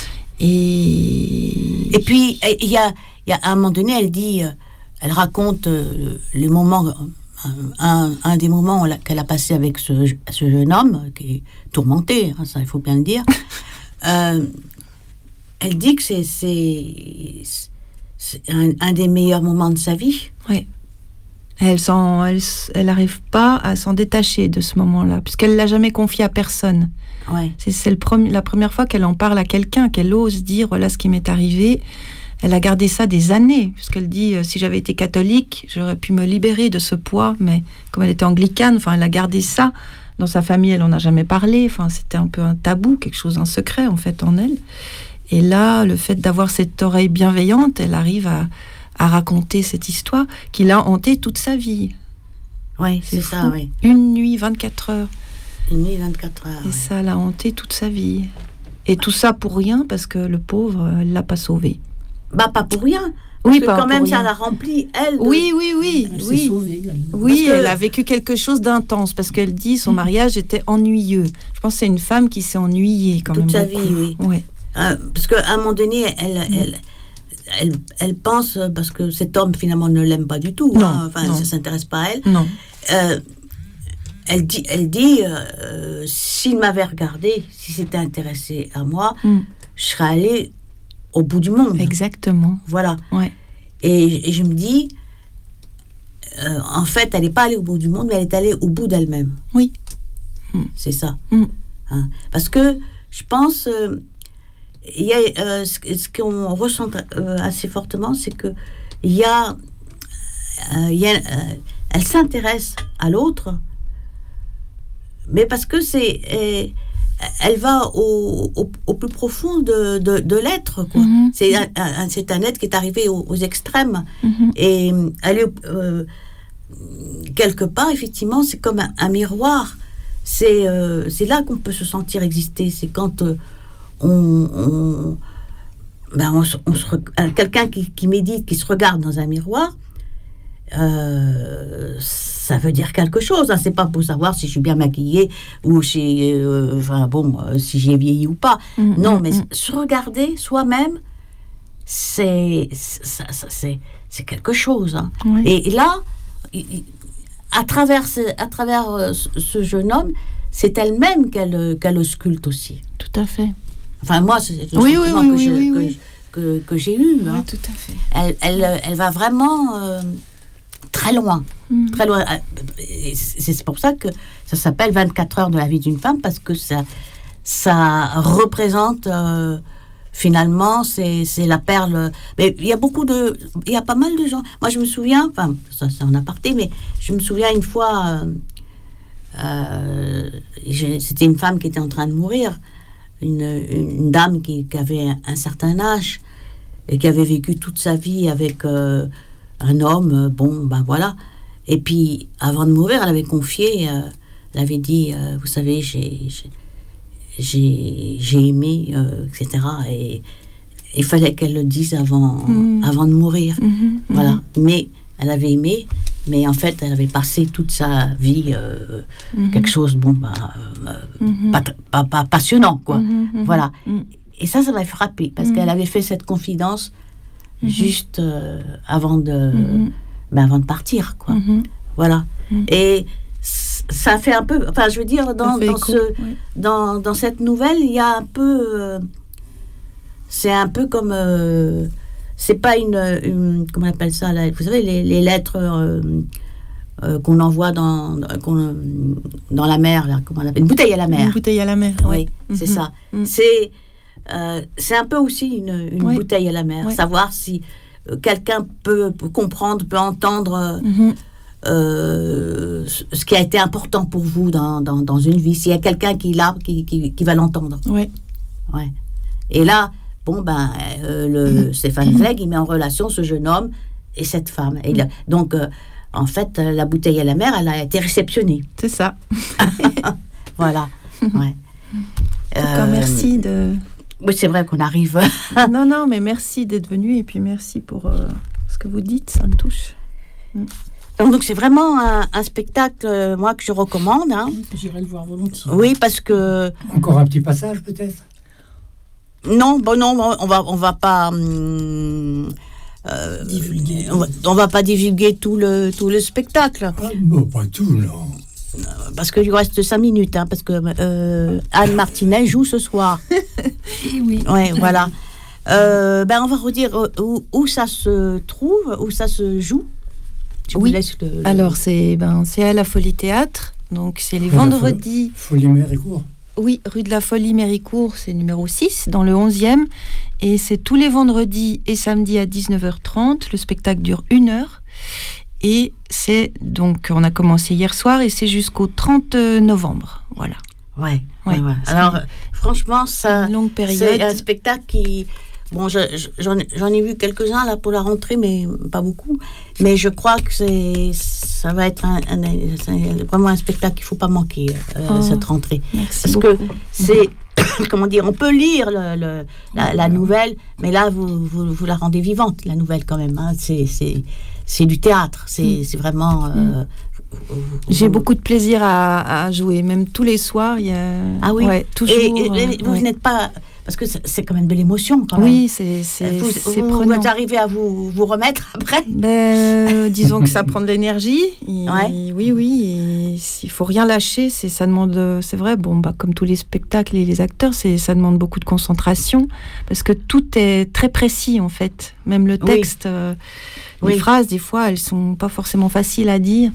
Et, Et puis, il y a, il y a à un moment donné, elle dit, euh, elle raconte euh, les moments, euh, un, un des moments où elle a- qu'elle a passé avec ce, ce jeune homme, euh, qui est tourmenté, hein, ça il faut bien le dire. Euh, elle dit que c'est, c'est, c'est un, un des meilleurs moments de sa vie. ouais. Elle s'en, elle, s- elle arrive pas à s'en détacher de ce moment-là, puisqu'elle l'a jamais confié à personne. Ouais. C'est, c'est le premier- la première fois qu'elle en parle à quelqu'un, qu'elle ose dire voilà ce qui m'est arrivé. Elle a gardé ça des années, puisqu'elle dit euh, si j'avais été catholique, j'aurais pu me libérer de ce poids, mais comme elle était anglicane, enfin elle a gardé ça. Dans sa famille, elle en a jamais parlé. Enfin, c'était un peu un tabou, quelque chose, un secret en fait en elle. Et là, le fait d'avoir cette oreille bienveillante, elle arrive à, à raconter cette histoire qui l'a hantée toute sa vie. Ouais, C'est, c'est, fou. ça, oui. Une nuit, vingt-quatre heures. Une nuit, vingt-quatre heures. Et ouais. ça l'a hanté toute sa vie. Et tout ça pour rien, parce que le pauvre, elle l'a pas sauvé. Bah, pas pour rien. Oui, Parce que pas quand pour même, rien. ça l'a rempli, elle. de- Oui, oui, oui, Elle s'est oui. sauvée, elle. Oui, Parce que- elle a vécu quelque chose d'intense, parce qu'elle dit son mariage était ennuyeux. Je pense que c'est une femme qui s'est ennuyée quand Toute même sa beaucoup. vie, oui. Ouais. Euh, parce qu'à un moment donné, elle, elle, elle, elle pense, euh, parce que cet homme finalement ne l'aime pas du tout, Non, hein, enfin, non. ça ne s'intéresse pas à elle. Non. Euh, elle dit, elle dit euh, s'il m'avait regardé, si s'était intéressé à moi, Mm. je serais allée au bout du monde. Exactement. Voilà. Ouais. Et, et je me dis, euh, en fait, elle n'est pas allée au bout du monde, mais elle est allée au bout d'elle-même. Oui. C'est ça. Mm. Hein. Parce que je pense, euh, il y a, euh, ce, ce qu'on ressent euh, assez fortement, c'est que il y a, euh, il y a, euh, elle s'intéresse à l'autre, mais parce que c'est, euh, elle va au, au, au plus profond de, de, de l'être, quoi. Mhm. C'est un, un- c'est un être qui est arrivé aux, aux extrêmes. Mhm. Et euh, aller euh, quelque part, effectivement, c'est comme un, un miroir. C'est euh, c'est là qu'on peut se sentir exister. C'est quand euh, on, on, ben on, se- on se re- euh, quelqu'un qui, qui médite, qui se regarde dans un miroir, euh, ça veut dire quelque chose. Hein. C'est pas pour savoir si je suis bien maquillée ou si, euh, enfin bon, euh, si j'ai vieilli ou pas. Mm, Non, mm, mais mm. se regarder soi-même, c'est ça, ça, c'est c'est quelque chose. Hein. Oui. Et, et là, il- il- à travers ce, à travers euh, ce, ce jeune homme, c'est elle-même qu'elle euh, qu'elle ausculte aussi. Tout à fait. Enfin, moi, c'est le Oui, oui, sentiment oui, que, oui, je- oui, que, oui. que, que j'ai eu. hein. Oui, tout à fait. Elle, elle, euh, elle va vraiment euh, très loin. Mm. Très loin. Et C'est c'est pour ça que ça s'appelle vingt-quatre heures de la vie d'une femme, parce que ça, ça représente, euh, finalement, c'est c'est la perle. Mais il y a beaucoup de. Il y a pas mal de gens. Moi, je me souviens, enfin, ça c'est en aparté, mais je me souviens une fois, euh, euh, j'ai- c'était une femme qui était en train de mourir, une, une dame qui, qui avait un, un certain âge et qui avait vécu toute sa vie avec euh, un homme, euh, bon, ben voilà. Et puis, avant de mourir, elle avait confié, euh, elle avait dit, euh, vous savez, j'ai, j'ai, j'ai, j'ai aimé, euh, et cetera. Et il fallait qu'elle le dise avant, Mm. avant de mourir. Mhm, Voilà. mhm. Mais elle avait aimé, mais en fait, elle avait passé toute sa vie euh, Mhm. quelque chose, bon, bah, euh, Mhm. pas, pas, pas passionnant, quoi. Mhm, mhm. Voilà. Mm. Et ça, ça m'a frappé, parce Mhm. qu'elle avait fait cette confidence Mhm. juste euh, avant, de, Mhm. ben, avant de partir, quoi. Mhm. Voilà. Mhm. Et c- ça fait un peu, enfin, je veux dire, dans, Ça fait dans, écho, ce, oui. dans, dans cette nouvelle, il y a un peu, euh, c'est un peu comme... euh, c'est pas une, une... Comment on appelle ça là, vous savez, les, les lettres euh, euh, qu'on envoie dans, qu'on, dans la mer, là, comment on appelle, une bouteille à la mer. Une bouteille à la mer. Oui, ouais. c'est Mhm. ça. Mhm. C'est, euh, c'est un peu aussi une, une Oui. bouteille à la mer. Oui. Savoir si euh, quelqu'un peut, peut comprendre, peut entendre euh, Mhm. euh, ce ce qui a été important pour vous dans, dans, dans une vie. S'il y a quelqu'un qui l'a, qui, qui, qui va l'entendre. Ouais. Ouais. Et là, bon, ben, euh, le, Stéphane Zweig, il met en relation ce jeune homme et cette femme. Et là, donc, euh, en fait, euh, la bouteille à la mer, elle a été réceptionnée. C'est ça. Voilà. Ouais. En tout cas, Euh, merci de. Oui, c'est vrai qu'on arrive. non, non, mais merci d'être venu et puis merci pour euh, ce que vous dites, ça me touche. Donc, c'est vraiment un, un spectacle, euh, moi, que je recommande. Hein. J'irai le voir volontiers. Oui, parce que... Encore un petit passage, peut-être? Non, bon, non, on va, on va pas... hum, euh, Divulguer. On va, on va pas divulguer tout le, tout le spectacle. Ah, bon, pas tout, non. Parce qu'il lui reste cinq minutes, hein, parce que euh, Anne Martinet joue ce soir. Eh oui. Ouais, voilà. Euh, ben, on va redire où, où ça se trouve, où ça se joue. Je Oui. vous laisse le- le- Alors, c'est ben, c'est à la Folie Théâtre. Donc, c'est les Rue de la vendredis. Folie Méricourt. Oui, rue de la Folie Méricourt, c'est numéro six, dans le onzième. Et c'est tous les vendredis et samedis à dix-neuf heures trente. Le spectacle dure une heure. Et c'est donc, on a commencé hier soir et c'est jusqu'au trente novembre. Voilà. Ouais, Ouais. ouais, ouais. Alors, euh, franchement, ça, Une longue période. c'est un spectacle qui... Bon, je- je- j'en ai- j'en ai vu quelques-uns là pour la rentrée, mais pas beaucoup. Mais je crois que c'est, ça va être un, un- c'est vraiment un spectacle qu'il ne faut pas manquer, euh, Oh, cette rentrée. Merci Parce beaucoup. que c'est... Comment dire, on peut lire le, le- la, la nouvelle, mais là, vous, vous, vous la rendez vivante, la nouvelle, quand même. Hein. C'est, c'est, c'est du théâtre. C'est, c'est vraiment... euh, J'ai beaucoup de plaisir à, à jouer, même tous les soirs. Il y a... Ah oui. Ouais, toujours. Et, et- et vous ouais. n'êtes pas... Parce que c'est, c'est quand même de l'émotion, quand même. Oui, c'est c'est Vous, c'est vous, prenant. vous arrivez à vous, vous remettre après? Ben, euh, disons que ça prend de l'énergie. Et- Ouais. Oui, oui. et Il faut rien lâcher. C'est ça demande. euh, C'est vrai. Bon, bah comme tous les spectacles et les acteurs, c'est ça demande beaucoup de concentration parce que tout est très précis en fait. Même le Oui. texte, euh, les Oui. phrases des fois, elles sont pas forcément faciles à dire.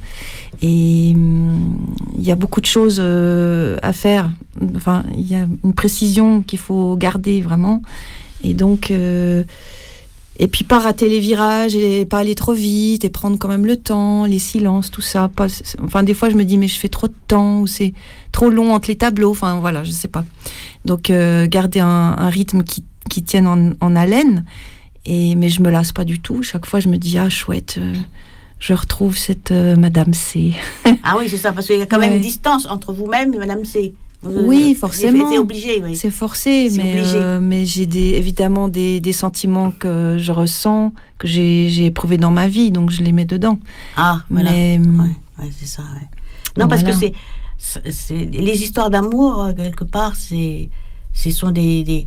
Et hum, il y a beaucoup de choses euh, à faire. Enfin, il y a une précision qu'il faut garder vraiment. Et donc. euh, Et puis pas rater les virages et pas aller trop vite et prendre quand même le temps, les silences, tout ça. Pas, enfin, des fois, je me dis, mais je fais trop de temps ou c'est trop long entre les tableaux. Enfin, voilà, je sais pas. Donc, euh, garder un, un rythme qui, qui tienne en, en haleine. Et, mais je me lasse pas du tout. Chaque fois, je me dis, ah, chouette, euh, je retrouve cette euh, Madame C. Ah oui, c'est ça, parce qu'il y a quand même Ouais. une distance entre vous-même et Madame C. Vous- Oui, c'est- forcément. C'est obligé, oui. C'est forcé, C'est mais, obligé. euh, mais j'ai des, évidemment des, des sentiments que je ressens, que j'ai, j'ai éprouvés dans ma vie, donc je les mets dedans. Ah, voilà. Mais, Ouais, ouais, c'est ça, ouais. Non, parce Voilà. que c'est, c'est, c'est- les histoires d'amour, euh, quelque part, c'est, ce sont des... des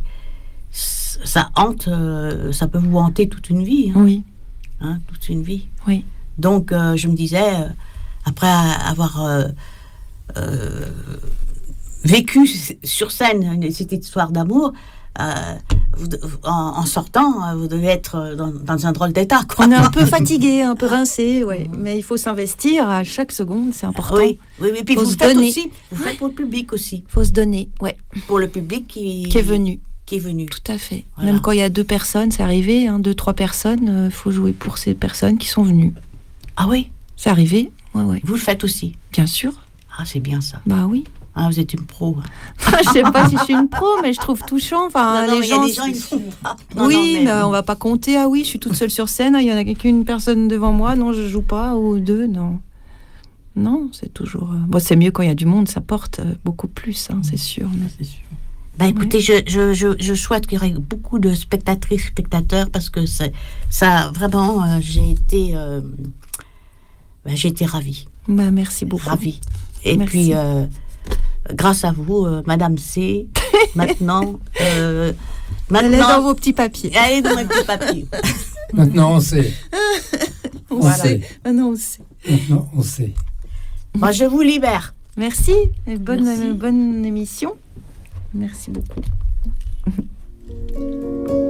ça hante, euh, ça peut vous hanter toute une vie, hein, oui, hein, toute une vie. oui. Donc, euh, je me disais, euh, après avoir euh, euh, vécu sur scène une- cette histoire d'amour, euh, vous de- en, en sortant, euh, vous devez être dans, dans un drôle d'état, quoi. On est un peu fatigué, un peu rincé, ouais. Mais il faut s'investir à chaque seconde, c'est important. Oui, oui, oui. Puis Faut vous se faites donner. aussi, vous faites pour le public aussi, Il faut se donner, ouais. pour le public qui, Qui est venu, qui est venu. tout à fait. Voilà. Même quand il y a deux personnes, c'est arrivé, hein, deux, trois personnes, il faut jouer pour ces personnes qui sont venues. Ah oui, C'est arrivé, ouais, ouais. vous le faites aussi. Bien sûr, Ah, c'est bien ça. bah oui. Ah, vous êtes une pro. hein. Je sais pas si je suis une pro, mais je trouve touchant. Enfin, Non, non, les mais il y a gens. des gens, ils ne font pas. Non, oui, non, mais, on va pas compter. Ah oui, je suis toute seule sur scène. Il y en a qu'une personne devant moi. Non, je joue pas. Ou deux, non. Non, c'est toujours. euh, Bon, c'est mieux quand il y a du monde. Ça porte euh, beaucoup plus, hein, c'est sûr. mais- C'est sûr. Ben écoutez, je, je, je, je souhaite qu'il y aurait beaucoup de spectatrices, spectateurs, parce que c'est, ça, vraiment, euh, j'ai été, euh, ben, j'ai été ravie, Bah, merci beaucoup. ravie. Et Merci. puis, euh, grâce à vous, euh, Madame C, maintenant, euh, Elle est dans maintenant, vos petits papiers. elle est dans mes petits papiers. Maintenant, on sait. On Voilà. sait. Maintenant, on sait. Maintenant, on sait. Moi, je vous libère. Merci. Et bonne, Merci. bonne émission. Merci beaucoup.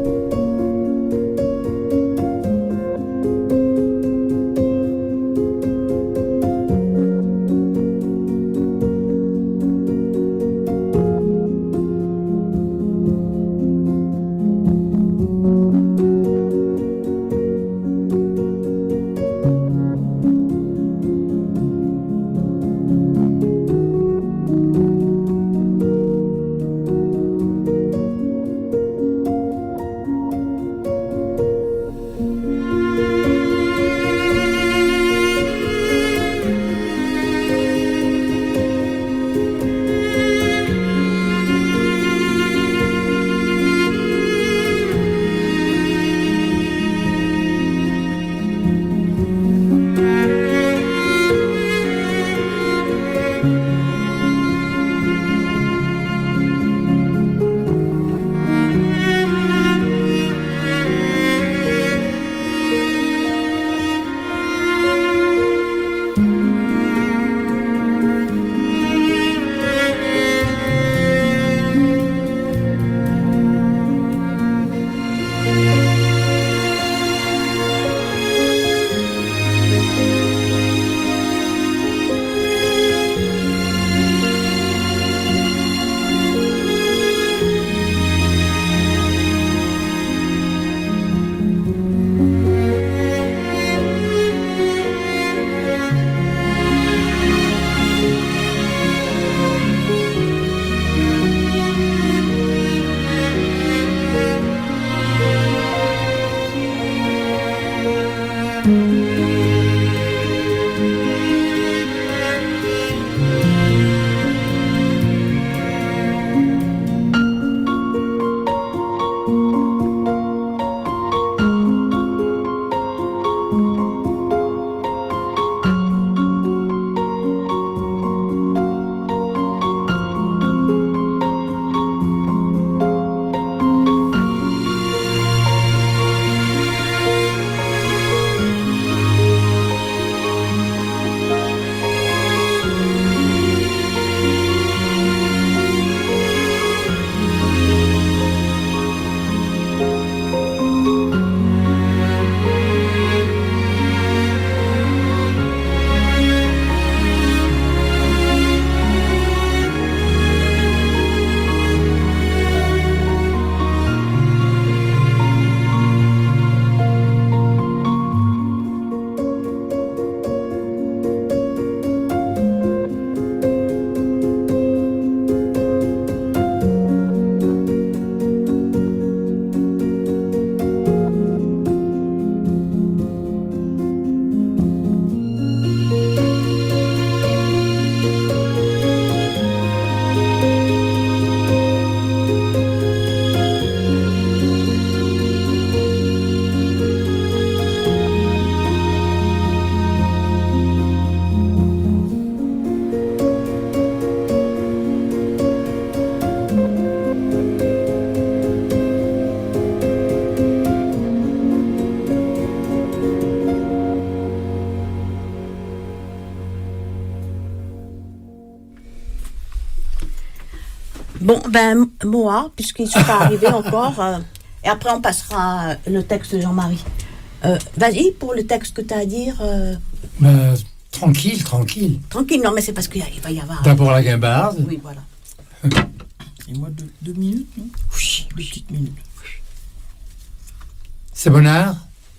Bon, ben, Moa, puisqu'ils ne sont pas arrivés encore, euh, et après on passera euh, le texte de Jean-Marie. Euh, vas-y, pour le texte que tu as à dire. Euh, Ben, tranquille, tranquille. tranquille, non, mais c'est parce qu'il va y avoir. D'abord la guimbarde. Oui, voilà. Et moi, deux, deux minutes, non Oui, Deux petites minutes. C'est Bonnard.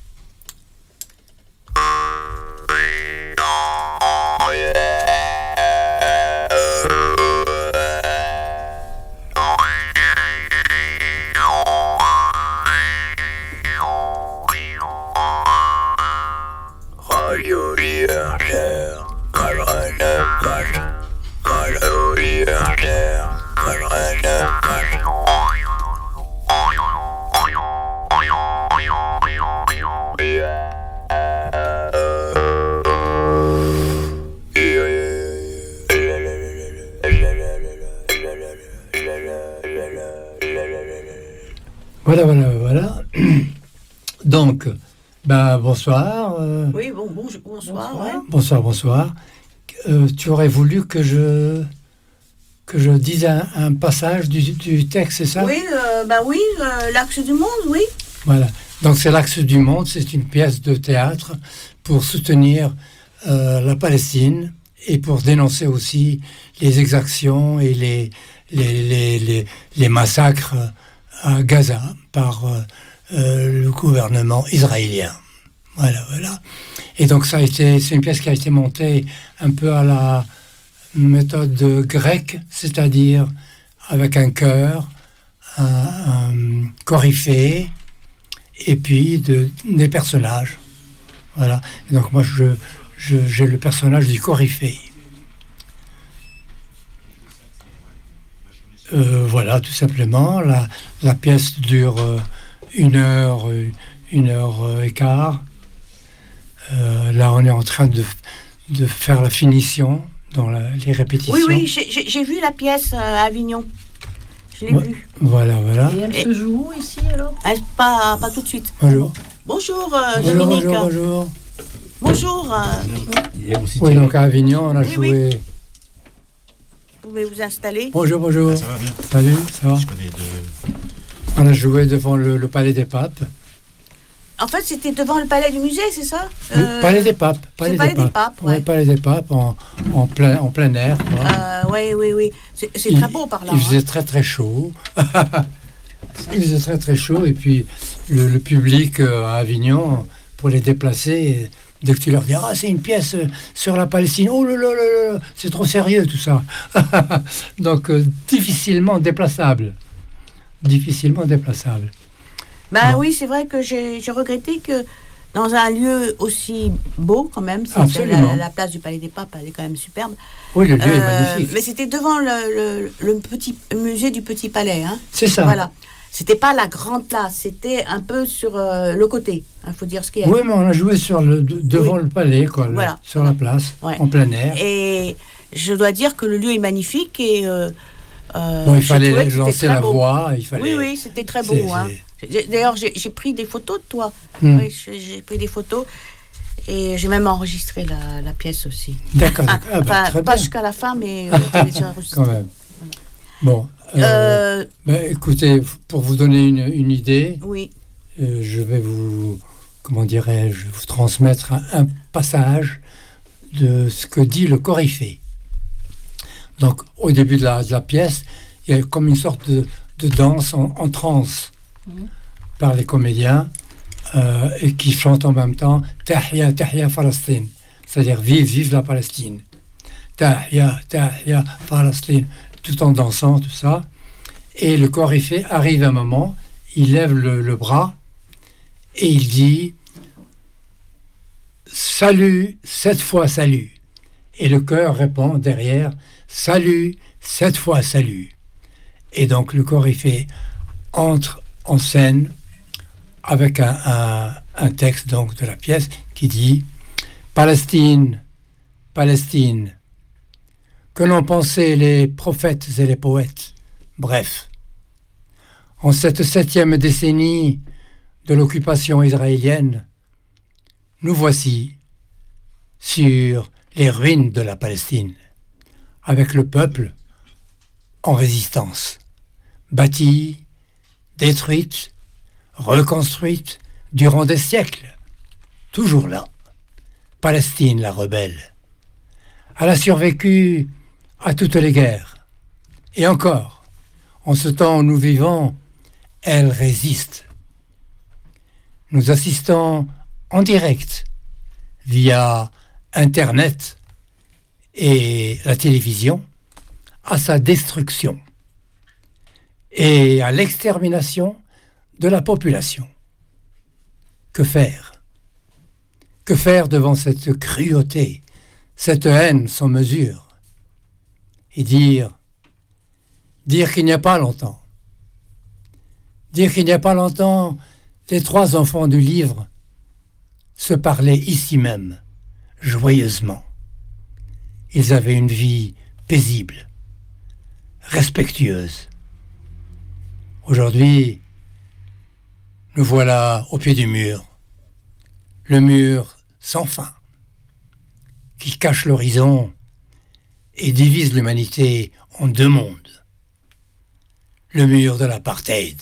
Voilà, voilà, voilà. Donc, ben, bonsoir. euh, Oui, bon, bon, bonsoir. Bonsoir. Ouais. Bonsoir, bonsoir. Euh, tu aurais voulu que je que je dise un, un passage du, du texte, c'est ça? Oui, euh, bah oui, euh, l'axe du monde, oui. Voilà. Donc c'est l'Axe du monde, c'est une pièce de théâtre pour soutenir euh, la Palestine et pour dénoncer aussi les exactions et les les, les, les, les massacres à Gaza par euh, euh, le gouvernement israélien. Voilà, voilà. Et donc ça a été, c'est une pièce qui a été montée un peu à la méthode grecque, c'est-à-dire avec un chœur, un, un coryphée, et puis de, des personnages. Voilà. Et donc moi, je, je, j'ai le personnage du coryphée. Euh, voilà, tout simplement. La, la pièce dure euh, une heure, euh, une heure euh, et quart. Euh, là, on est en train de, de faire la finition dans la, les répétitions. Oui, oui, j'ai- j'ai j'ai vu la pièce euh, à Avignon. Je l'ai Ouais. vue. Voilà, voilà. Et elle Et- se joue où, ici, alors Elle, pas, pas tout de suite. Bonjour. Bonjour, euh, Bonjour, Dominique. bonjour, bonjour. Bonjour, euh, Oui, donc à Avignon, on a Oui, joué. vous pouvez vous installer. Bonjour, bonjour. Ça va bien. Salut, ça va? Je connais de... On a joué devant le, le Palais des Papes. En fait, c'était devant le palais du musée, c'est ça? Le Euh, Palais des Papes. Palais le Palais des Papes, Ouais, ouais. Palais des Papes en, en, plein, en plein air. quoi. euh, oui, oui, oui. C'est c'est Il- très beau par là. Il hein. faisait très très chaud. Il faisait très très chaud. Et puis le, le public euh, à Avignon, pour les déplacer, dès que tu leur dis « Ah, c'est une pièce euh, sur la Palestine. Oh là là là là, c'est trop sérieux tout ça. » Donc euh, difficilement déplaçable. Difficilement déplaçable. Ben Non. oui, c'est vrai que j'ai j'ai regretté que dans un lieu aussi beau quand même. C'est Absolument. la, la place du Palais des Papes, elle est quand même superbe. Oui, le lieu est Euh, magnifique. mais c'était devant le, le, le petit musée du Petit Palais. Hein. C'est ça. Voilà. C'était pas la grande place, c'était un peu sur euh, le côté. Il faut dire ce qu'il y a. Oui, mais on a joué sur le, de- devant Oui. le palais, quoi, le- Voilà. sur la place, Ouais. en plein air. Et je dois dire que le lieu est magnifique et euh, euh, Bon, il j'ai fallait trouvé que c'était lancer très la beau. voix, il fallait... Oui, oui, c'était très C'est- beau. Hein. J'ai- D'ailleurs, j'ai j'ai pris des photos de toi. Hmm. Oui, j'ai j'ai pris des photos et j'ai même enregistré la, la pièce aussi. D'accord, Ah, d'accord. Ah, bah, enfin, très pas bien. jusqu'à la fin, mais euh, j'ai déjà enregistré. Quand même. Bon, euh, Euh, ben, écoutez, pour vous donner une, une idée, oui, euh, je vais vous, comment dirais-je, vous transmettre un, un passage de ce que dit le Coryphée. Donc, au début de la, de la pièce, il y a comme une sorte de, de danse en, en transe par les comédiens euh, et qui chantent en même temps Tahia, Tahia Palestine, c'est-à-dire vive, vive la Palestine. Tahia, Tahia Palestine, tout en dansant, tout ça. Et le Coryphée arrive à un moment, il lève le, le bras et il dit salut, cette fois salut. Et le chœur répond derrière salut, cette fois salut. Et donc le Coryphée entre en scène avec un, un, un texte donc de la pièce qui dit Palestine, Palestine, que l'on pensait les prophètes et les poètes. Bref, en cette septième décennie de l'occupation israélienne, nous voici sur les ruines de la Palestine, avec le peuple en résistance, bâtie, détruite, reconstruite durant des siècles, toujours là. Palestine, la rebelle. Elle a survécu à toutes les guerres. Et encore, en ce temps où nous vivons, elle résiste. Nous assistons en direct, via Internet et la télévision, à sa destruction et à l'extermination de la population. Que faire ? Que faire devant cette cruauté, cette haine sans mesure ? Et dire, dire qu'il n'y a pas longtemps, dire qu'il n'y a pas longtemps, les trois enfants du livre se parlaient ici même, joyeusement. Ils avaient une vie paisible, respectueuse. Aujourd'hui, nous voilà au pied du mur, le mur sans fin, qui cache l'horizon et divise l'humanité en deux mondes. Le mur de l'apartheid.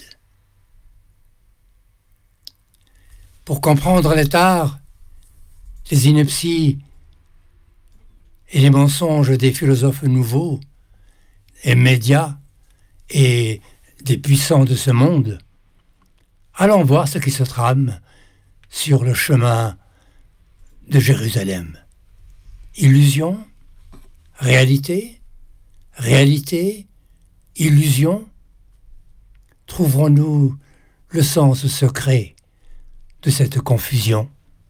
Pour comprendre les tares, les inepties et les mensonges des philosophes nouveaux, et médias et des puissants de ce monde, allons voir ce qui se trame sur le chemin de Jérusalem. Illusion, réalité, réalité, illusion. Trouverons-nous le sens secret de cette confusion?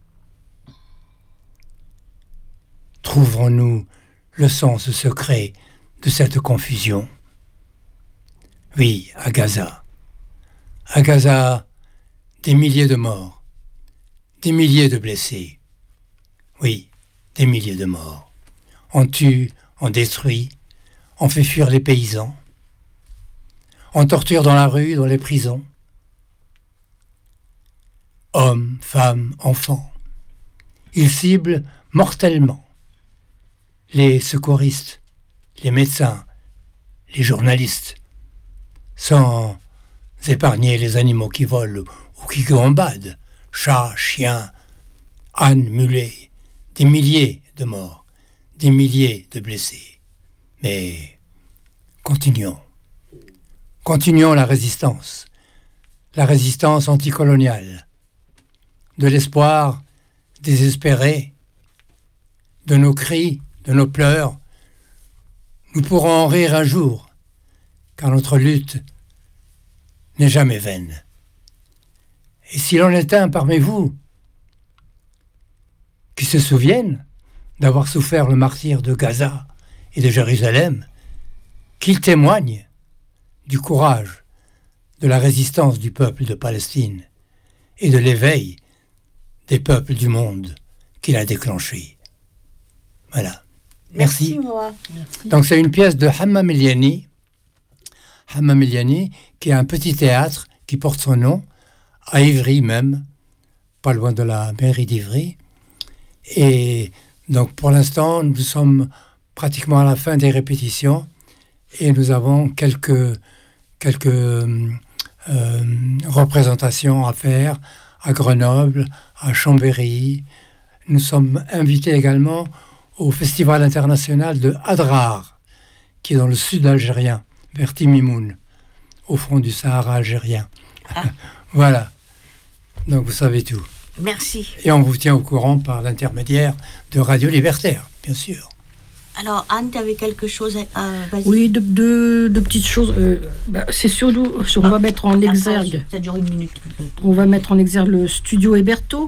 Trouverons-nous le sens secret de cette confusion? Oui, à Gaza. À Gaza, des milliers de morts, des milliers de blessés. Oui, des milliers de morts. On tue, on détruit, on fait fuir les paysans. On torture dans la rue, dans les prisons. Hommes, femmes, enfants. Ils ciblent mortellement les secouristes, les médecins, les journalistes, sans épargner les animaux qui volent ou qui gambadent, chats, chiens, ânes, mulets, des milliers de morts, des milliers de blessés. Mais continuons. Continuons la résistance, la résistance anticoloniale, de l'espoir désespéré, de nos cris, de nos pleurs. Nous pourrons en rire un jour, car notre lutte n'est jamais vaine. Et si l'on est un parmi vous, se souviennent d'avoir souffert le martyre de Gaza et de Jérusalem, qu'ils témoignent du courage, de la résistance du peuple de Palestine et de l'éveil des peuples du monde qu'il a déclenché. Voilà. Merci. Merci, moi. Donc c'est une pièce de Hammam Eliani, Hammam Eliani, qui a un petit théâtre qui porte son nom, à Ivry même, pas loin de la mairie d'Ivry. Et donc pour l'instant, nous sommes pratiquement à la fin des répétitions et nous avons quelques, quelques euh, euh, représentations à faire à Grenoble, à Chambéry. Nous sommes invités également au Festival international de Adrar, qui est dans le sud algérien, vers Timimoun, au fond du Sahara algérien. Ah. Voilà. Donc vous savez tout. Merci. Et on vous tient au courant par l'intermédiaire de Radio Libertaire, bien sûr. Alors, Anne, tu avais quelque chose à... Vas-y. Oui, de, de, de petites choses. Euh, bah, c'est surtout, on va mettre en exergue. Ça dure une minute. On va mettre en exergue le studio Héberto.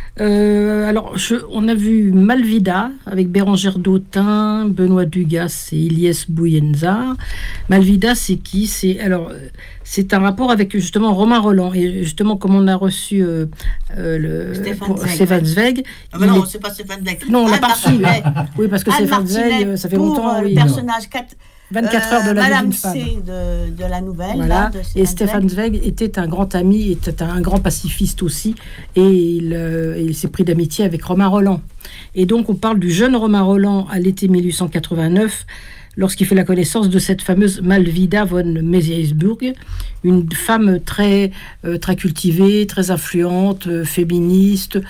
Euh, alors, je, on a vu Malvida avec Bérangère Dautin, Benoît Dugas et Ilyes Bouyenza. Malvida, c'est qui? C'est alors, c'est un rapport avec justement Romain Roland. Et justement, comme on a reçu euh, euh, le Stéphane Zweig. Stéphane Zweig. Ah ben non, est... c'est pas Stéphane Zweig. Non, on l'a Anne pas reçu. Martinet. Oui, parce que Anne Stéphane Martinet Zweig, ça fait pour, longtemps. euh, Oui, le personnage quatre. vingt-quatre heures de la vie Madame d'une femme. C de, de la nouvelle. Voilà. Là, de et Stéphane Zweig était un grand ami, était un grand pacifiste aussi, et il, euh, il s'est pris d'amitié avec Romain Roland. Et donc on parle du jeune Romain Roland à l'été mille huit cent quatre-vingt-neuf, lorsqu'il fait la connaissance de cette fameuse Malvida von Meysersburg, une femme très, euh, très cultivée, très influente, euh, féministe,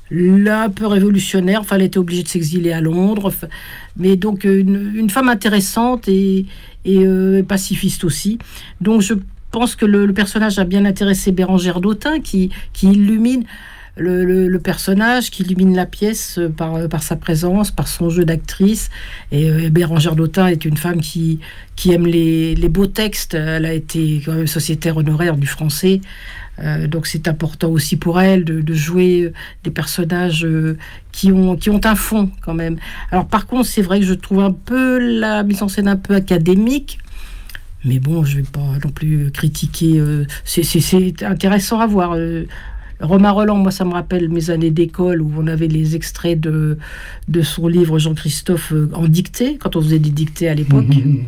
là, un peu révolutionnaire. Enfin, elle était obligée de s'exiler à Londres, mais donc une, une femme intéressante et, et euh, pacifiste aussi. Donc je pense que le, le personnage a bien intéressé Bérangère Dautin, qui, qui illumine le, le, le personnage, qui illumine la pièce par, par sa présence, par son jeu d'actrice. Et euh, Bérangère Dautin est une femme qui, qui aime les, les beaux textes. Elle a été quand même sociétaire honoraire du français. Euh, donc c'est important aussi pour elle de, de jouer des personnages euh, qui ont, qui ont un fond quand même. Alors par contre, c'est vrai que je trouve un peu la mise en scène un peu académique, mais bon, je ne vais pas non plus critiquer. Euh, c'est, c'est, c'est intéressant à voir. Euh, Romain Roland, moi ça me rappelle mes années d'école où on avait les extraits de, de son livre Jean-Christophe euh, en dictée, quand on faisait des dictées à l'époque.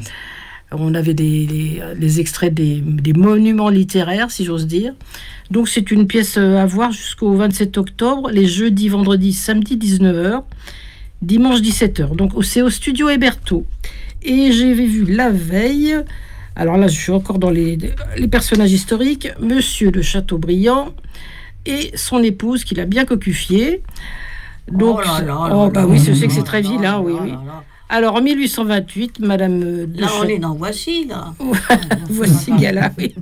On avait des, des, les extraits des, des monuments littéraires, si j'ose dire. Donc c'est une pièce à voir jusqu'au vingt-sept octobre, les jeudis, vendredis, samedi dix-neuf heures, dimanche dix-sept heures. Donc c'est au studio Héberto. Et j'avais vu la veille, alors là je suis encore dans les, les personnages historiques, Monsieur de Chateaubriand et son épouse qui l'a bien cocufié. Donc, oh là là, oh, là bah là oui, là je sais que là c'est très là vilain, là oui, là oui. là là. Alors, en mille huit cent vingt-huit, Madame de Là, on Château- est dans Voici, là. Voici Gala, oui.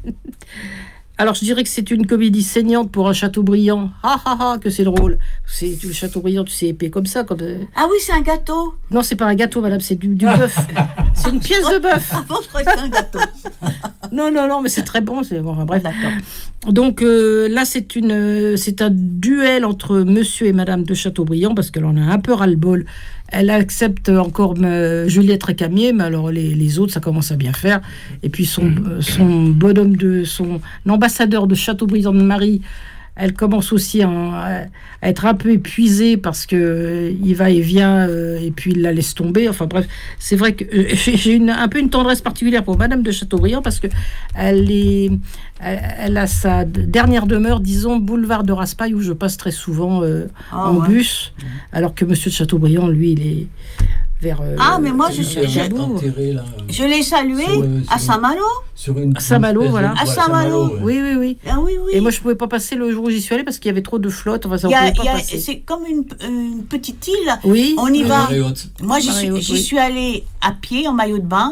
Alors, je dirais que c'est une comédie saignante pour un Chateaubriand. Ah, ah, ah, que c'est drôle. C'est le Chateaubriand, tu sais, épais comme ça. Quand, euh, Ah oui, c'est un gâteau. Non, c'est pas un gâteau, madame, c'est du, du bœuf. C'est une pièce de bœuf. Ah bon, je croyais que c'était un gâteau. Non, non, non, mais c'est très bon. C'est... Bon, enfin, bref. D'accord. Donc euh, là, c'est, une, euh, c'est un duel entre monsieur et madame de Chateaubriand, parce qu'elle en a un peu ras-le-bol. Elle accepte encore euh, Juliette Récamier, mais alors les, les autres, ça commence à bien faire. Et puis son, euh, son bonhomme, de son ambassadeur de Chateaubriand de Marie, elle commence aussi à, à être un peu épuisée parce que euh, il va et vient euh, et puis il la laisse tomber. Enfin bref, c'est vrai que euh, j'ai, j'ai une, un peu une tendresse particulière pour Madame de Chateaubriand parce que elle est, elle, elle a sa dernière demeure, disons, boulevard de Raspail, où je passe très souvent euh, Ah, en ouais. bus, alors que Monsieur de Chateaubriand, lui, il est vers. euh, Ah, mais moi, je vers suis- je- Cherbourg. enterré là. Je l'ai salué Sur, euh, à sur- Saint-Malo. Sur une, À Saint-Malo, une espèce voilà. de- À ouais, Saint-Malo, ouais. Oui, oui, oui. Ah oui, oui. Et moi, je pouvais pas passer le jour où j'y suis allée parce qu'il y avait trop de flotte. Enfin, ça, Il y on a- pouvait il y pas a- passer. c'est comme une, une petite île. Oui. On y Ouais, va. marée haute. Moi, j'y Marée suis, haute, j'y oui. suis allée à pied, en maillot de bain.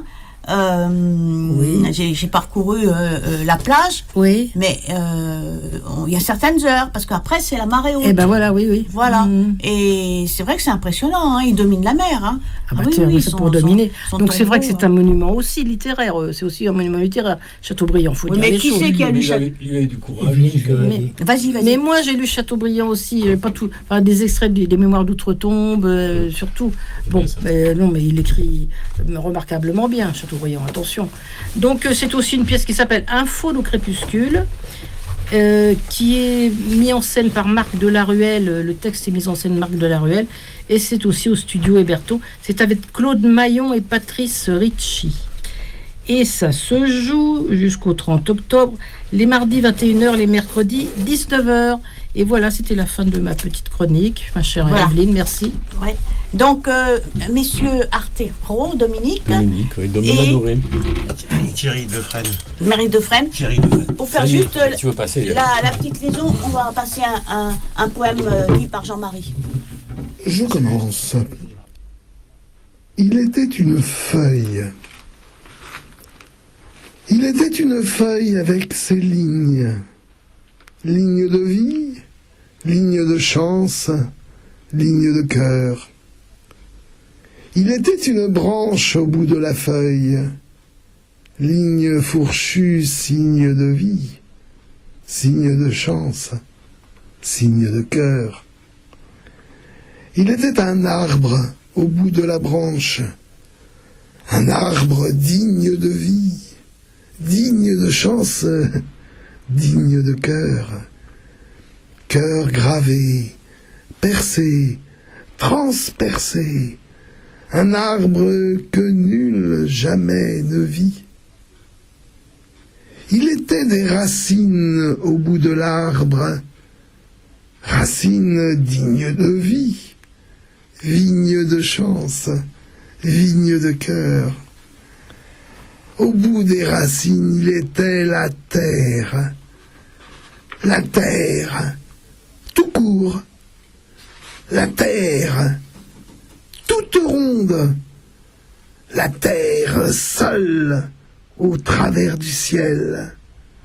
Euh, Oui. j'ai, j'ai parcouru euh, euh, la plage, Oui. mais euh, on- il y a certaines heures, parce qu'après, c'est la marée haute. Eh ben voilà, oui, oui. Voilà. Mm. Et c'est vrai que c'est impressionnant, hein, ils dominent la mer. Hein. Ah bah oui, tiens, oui, oui, ils c'est sont- pour sont- dominer. sont Donc c'est vrai que tombeaux, c'est un hein. monument aussi littéraire. euh, C'est aussi un monument littéraire. Chateaubriand, faut Oui, dire mais les qui choses. c'est qui a lu il, a, Château- il a eu du courage. Oui, parce que- Mais, Vas-y, vas-y. mais moi j'ai lu Chateaubriand aussi, euh, pas tout, enfin, des extraits des, des mémoires d'outre-tombe, euh, surtout. Bon, bien, ça. mais, non, mais il écrit euh, remarquablement bien, Chateaubriand, attention. Donc euh, c'est aussi une pièce qui s'appelle Un faune au crépuscule, euh, qui est mis en scène par Marc Delaruelle. Le texte est mis en scène par Marc Delaruelle, et c'est aussi au studio Héberto. C'est avec Claude Maillon et Patrice Ricci. Et ça se joue jusqu'au trente octobre, les mardis vingt et une heures, les mercredis dix-neuf heures. Et voilà, c'était la fin de ma petite chronique, ma chère Voilà. Evelyne, merci. Ouais. Donc, euh, messieurs Artero, Dominique, Dominique, oui, Dominique Et- Adoré. Thierry Defresne. Marie Defresne, Thierry Defresne. pour faire Ça y est, juste euh, tu veux passer la, la petite liaison, on va passer un, un, un poème euh, lu par Jean-Marie. Je commence. Il était une feuille. Il était une feuille avec ses lignes. Lignes de vie, lignes de chance, lignes de cœur. Il était une branche au bout de la feuille. Ligne fourchue, signe de vie, signe de chance, signe de cœur. Il était un arbre au bout de la branche, un arbre digne de vie, digne de chance, digne de cœur, cœur gravé, percé, transpercé, un arbre que nul jamais ne vit. Il était des racines au bout de l'arbre, racines dignes de vie, vigne de chance, vigne de cœur. Au bout des racines, il était la terre, la terre, tout court, la terre, toute ronde, la terre seule au travers du ciel,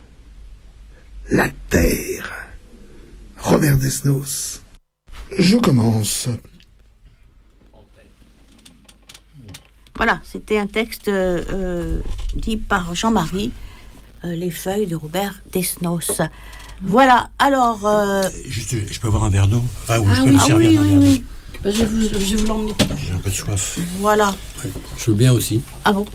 la terre. Robert Desnos. Je commence. Voilà, c'était un texte euh, euh, dit par Jean-Marie, euh, Les feuilles de Robert Desnos. Voilà, alors... euh, Juste, je peux avoir un verre d'eau? Ah, ou je Ah peux oui, me ah servir oui, d'un oui, verre d'eau. oui, Ben, je vais vous, je vais vous l'emmener. J'ai un peu de soif. voilà. Je veux bien aussi. Ah bon?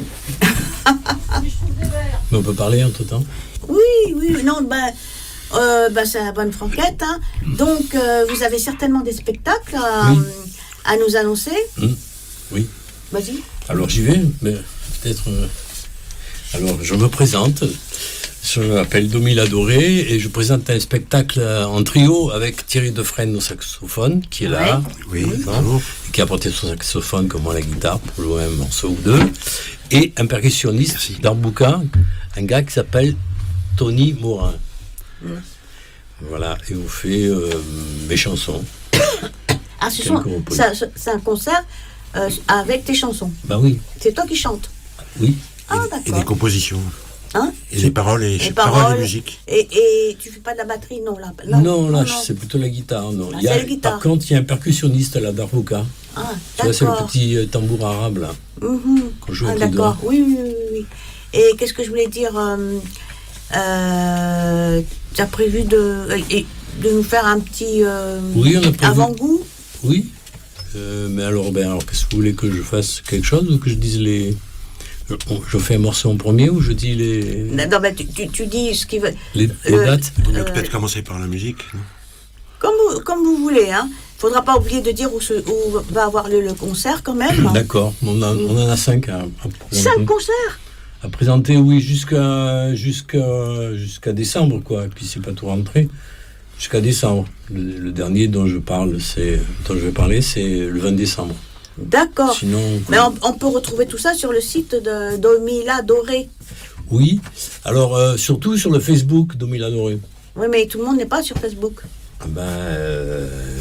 Mais on peut parler entre temps. Oui, oui, non, ben, euh, ben c'est la bonne franquette. Hein. Donc, euh, vous avez certainement des spectacles à, Oui. à nous annoncer. Hum, Oui. Vas-y. Alors j'y vais, mais peut-être. euh, Alors je me présente. Je m'appelle Dominique Adoré et je présente un spectacle euh, en trio avec Thierry Defresne au saxophone, qui est là, Oui, hein, bonjour. qui a apporté son saxophone comme moi la guitare pour jouer un morceau ou deux, et un percussionniste Merci. d'Arbouca, un gars qui s'appelle Tony Morin. Voilà, et on fait euh, mes chansons. Ah, ce Quel sont- gros ça- ça- c'est un concert euh, avec tes chansons. Bah oui, C'est toi qui chantes. oui. Ah, Et des d'accord. compositions. Hein? Et des paroles et, Les paroles paroles. et musique. Et, et tu fais pas de la batterie, non, là. Non, là, c'est plutôt la guitare. Non. Ah, Il y a- c'est la guitare. Par contre, il y a un percussionniste là d'Arbouca. Ah, Tu vois, c'est le d'accord. petit euh, tambour arabe là. Mhm. qu'on joue Ah, avec les d'accord. doigts. Oui, oui, oui, oui. Et qu'est-ce que je voulais dire euh, euh, tu as prévu de, et- de nous faire un petit euh, Oui, on a prévu. avant-goût? Oui. Euh, mais alors, ben, alors, qu'est-ce que vous voulez que je fasse quelque chose ou que je dise les. Je, je fais un morceau en premier ou je dis les, Non, mais tu, tu, tu dis ce qui veut. les, les Euh, dates? Il vaut mieux Euh, peut-être commencer par la musique. non Comme vous, comme vous voulez, hein. Faudra pas oublier de dire où, se, où va avoir lieu le concert quand même. D'accord. On, a- on en a cinq à, à présenter. Cinq concerts. À présenter, oui, jusqu'à jusqu'à jusqu'à décembre, quoi. Et puis c'est pas tout rentré. Jusqu'à décembre. Le, le dernier dont je parle, c'est dont je vais parler, c'est le vingt décembre. D'accord. Sinon, Mais on, on peut retrouver tout ça sur le site de Domila Doré. oui. Alors euh, surtout sur le Facebook Dominique Adoré. Oui, mais tout le monde n'est pas sur Facebook. Ben, euh,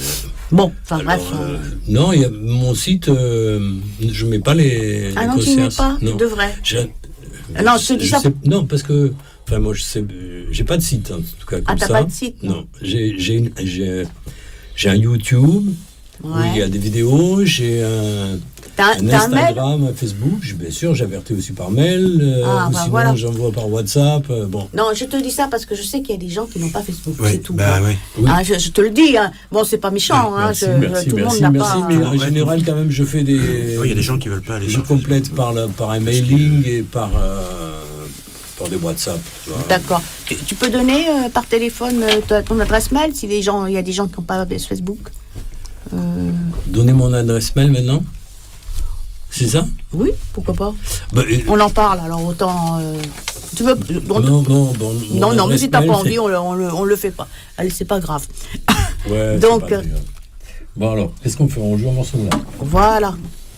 Bon, enfin bref. Euh, non, il y a mon site, euh, je mets pas les. Ah les non, tu ne mets concerts. pas, tu devrais. J'ai- Ah non, je te dis je ça- sais- non, parce que. Enfin, moi, je sais. J'ai pas de site, en tout cas, comme Ah, t'as ça. pas de site, non. Non. J'ai, j'ai, une- j'ai, j'ai un YouTube où Ouais. il y a des vidéos, j'ai un. T'as Un t'as un mail? Instagram, un Facebook, je- bien sûr, j'avertis aussi par mail, euh, Ah, ou bah sinon voilà. j'envoie par WhatsApp. euh, bon, Non, je te dis ça parce que je sais qu'il y a des gens qui n'ont pas Facebook, Oui, c'est tout. bah hein. oui. Oui. Ah, je, je te le dis, hein. Bon, c'est pas méchant, hein. merci, je- merci, tout le merci, monde n'a merci, pas. mais en Ouais, général, quand même, je fais des. Oui, il y a des gens qui veulent pas aller Je sur complète par, la- par un mailing et par, euh, par des WhatsApp. tu vois. D'accord. Tu, tu peux donner euh, par téléphone euh, ta- ton adresse mail si les gens, il y a des gens qui n'ont pas Facebook. Euh, Donnez mon adresse mail maintenant. C'est ça? oui, pourquoi pas. Bah, euh, On en parle, alors autant. euh, tu veux on- non, non, bon, mon non, non, mais adresse si t'as mail, pas c'est- envie, on le, on le, on le fait pas. Allez, c'est pas grave. Ouais, Donc, c'est pas euh, grave. Bon, alors, qu'est-ce qu'on fait? On joue un morceau là. Voilà.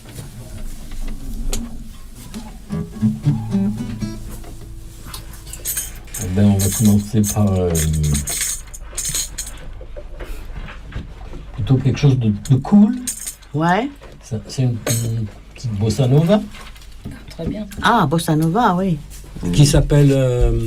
Eh ben, on va commencer par euh, plutôt quelque chose de, de cool. Ouais. Ça, c'est une, une petite bossa nova Très bien. Ah, Bossa Nova, oui. qui s'appelle euh,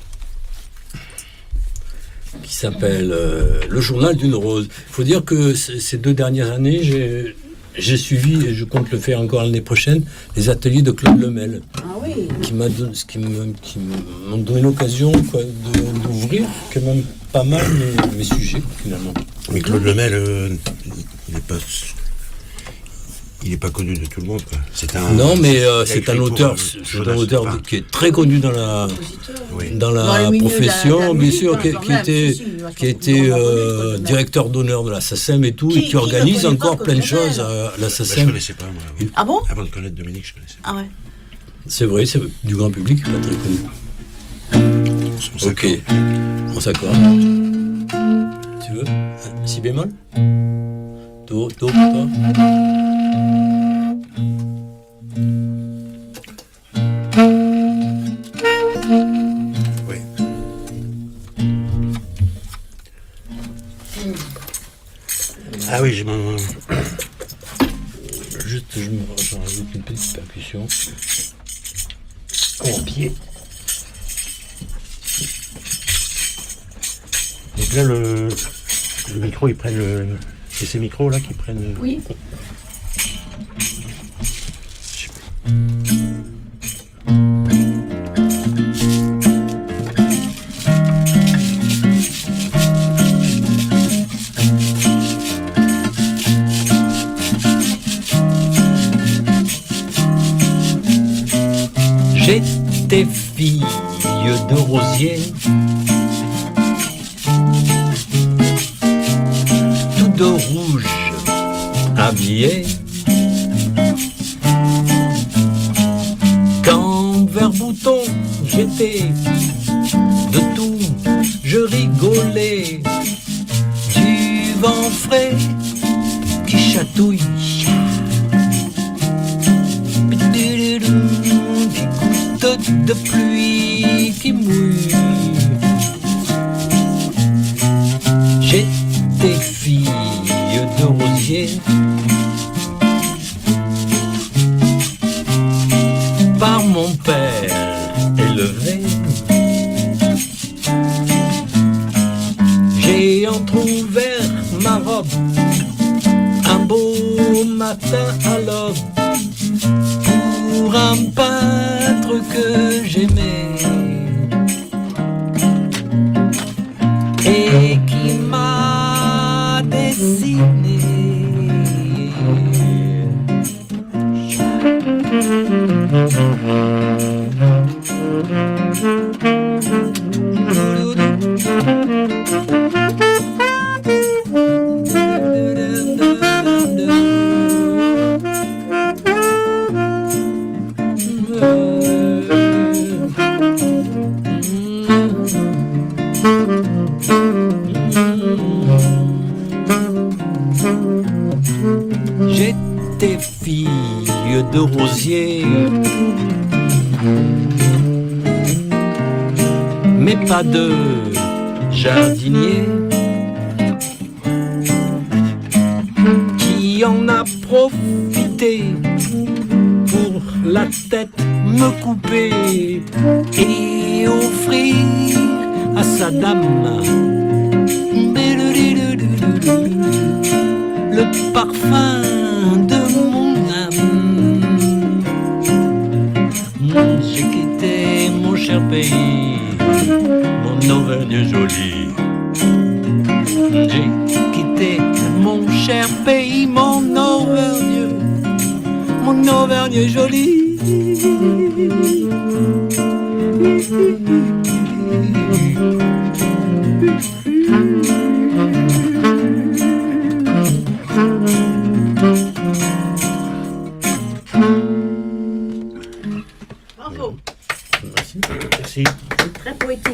qui s'appelle euh, Le Journal d'une Rose. Il faut dire que c- ces deux dernières années, j'ai j'ai suivi et je compte le faire encore l'année prochaine les ateliers de Claude Lemel, Ah oui. qui m'a don- ce qui me- qui m'ont donné l'occasion quoi, de- d'ouvrir quand même pas mal mes, mes sujets finalement. Mais Claude Lemel, euh, il n'est pas, il est pas connu de tout le monde. Quoi. C'est un. Non, mais euh, il a c'est écrit un pour, auteur, euh, c'est Jonas un auteur Park. qui est très connu dans la Oui. dans Dans la le milieu de la- profession, de la bien musique, sûr, hein, qui, quand qui même, était si, si, vachement qui plus était reconnu, euh, Claude Lemel. directeur d'honneur de la SACEM et tout, Qui- et qui qui ne organise connaît pas encore Claude plein de Lemel choses à la Bah, je SACEM. connaissais pas, moi. oui. Ah bon? Avant de connaître Dominique, je connaissais pas. Ah ouais. C'est vrai, c'est du grand public, pas très connu. Son sac. Ok, on s'accorde. Tu veux? Si bémol? Do, do, do. Oui. Ah oui, j'ai mon. Juste, je me j'en rajoute une petite percussion. Au pied. Donc là, le, le micro, ils prennent le. C'est ces micros là qui prennent. Oui. J'étais fille de rosier, tout de rouge habillée. Quand vers bouton j'étais de tout, je rigolais du vent frais qui chatouille. Des gouttes de pluie qui mouillent. J'étais fille de rosier, par mon père élevé. J'ai entrouvert ma robe un beau matin à l'aube pour un peintre que j'aimais et qui m'a dessiné. J'étais fille de rosier, mais pas de jardinier. profiter pour la tête me couper et offrir à sa dame le parfum de mon âme. J'ai quitté mon cher pays, mon Auvergne jolie. J'ai quitté mon cher pays, mon Auvergne, mon Auvergne jolie. Bravo. Merci. Merci. C'est très poétique.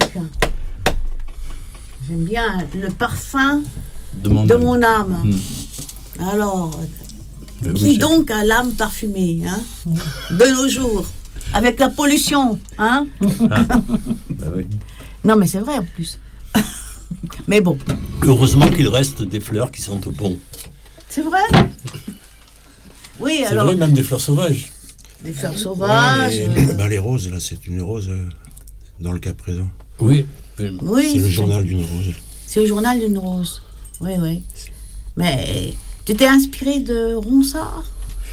J'aime bien le parfum De mon de âme. mon âme. Hmm. Alors, Ben oui, qui c'est- donc a l'âme parfumée, hein, de nos jours, avec la pollution, hein? Ah, ben oui. Non, mais c'est vrai en plus. Mais bon, Heureusement qu'il reste des fleurs qui sentent bon. c'est vrai. Oui, C'est alors, vrai, même des fleurs sauvages. des fleurs sauvages. Ouais, mais, ben, les roses, là, c'est une rose euh, dans le cas présent. Oui. Oui, C'est le journal d'une rose. c'est le journal d'une rose. Oui, oui. Mais tu t'es inspiré de Ronsard?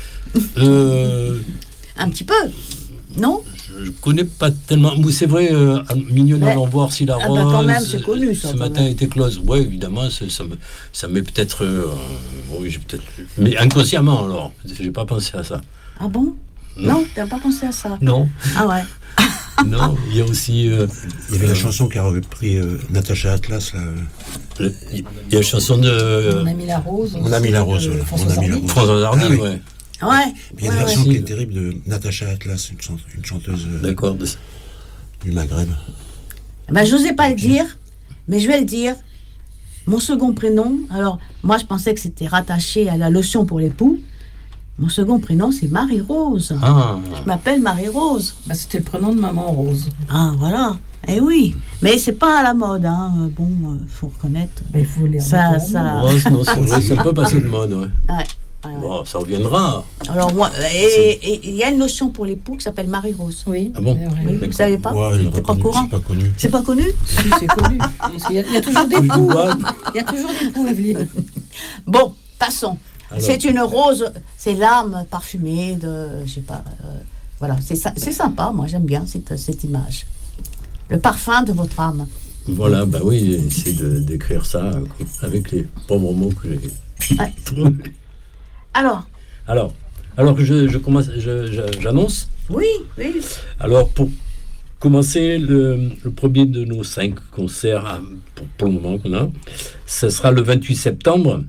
Euh, Un petit peu, non? je connais pas tellement. Mais c'est vrai, euh, mignonne, Mais- allons voir si la ah rose. bah quand même, c'est connu, ça, Ce quand matin même. était close. Oui, évidemment, ça, ça, me, ça m'est peut-être. euh, oui, j'ai peut-être. Mais inconsciemment alors. J'ai pas pensé à ça. Ah bon? Non, t'as pas pensé à ça? Non, Ah ouais. non. Il y a aussi. euh, Il y avait la chanson qu'a repris euh, Natacha Atlas, là. euh, le- il y a une chanson de On a mis la rose. On a mis la rose, de voilà. François On a mis la Hardy. rose. François Hardy, Ah oui. ouais. Ouais. Il y a une ouais, version ouais. qui est terrible de Natacha Atlas, une, chan- une chanteuse euh, D'accord. du Maghreb. ouais. Ben, j'osais pas le dire, mais je vais le dire. Mon second prénom, alors, moi, je pensais que c'était rattaché à la lotion pour l'époux. Mon second prénom, c'est Marie-Rose. Ah, Je m'appelle Marie-Rose. Bah, c'était le prénom de maman Rose. Ah, voilà. Eh oui. Mais c'est pas à la mode, hein. Bon, euh, faut reconnaître. Mais il faut les Ça, remettre en ça. mode. Rose, non, c'est vrai, ça peut passer de mode, ouais. Ouais. ouais, ouais. Bon, ça reviendra. Alors, moi, et et il y a une lotion pour l'époux qui s'appelle Marie-Rose. Oui. Ah bon? c'est vrai. Oui, vous D'accord. savez pas? Ouais, T'es pas connu, courant? c'est pas connu. C'est pas connu? Si, c'est connu. Parce qu'il y a- Il y a toujours des Oui, poux. ouais. Il y a toujours des poux, Evelyne. Bon, passons. Alors. C'est une rose, c'est l'âme parfumée de, je sais pas, euh, voilà, c'est ça- c'est sympa, moi j'aime bien cette, cette image. Le parfum de votre âme. Voilà, bah oui, essayer de d'écrire ça euh, avec les pauvres mots que j'ai Ouais. trouvés. Alors, Alors, alors je, je commence, je- je- j'annonce. oui, oui, Alors pour commencer le, le premier de nos cinq concerts à- pour, pour le moment qu'on a, ce sera le vingt-huit septembre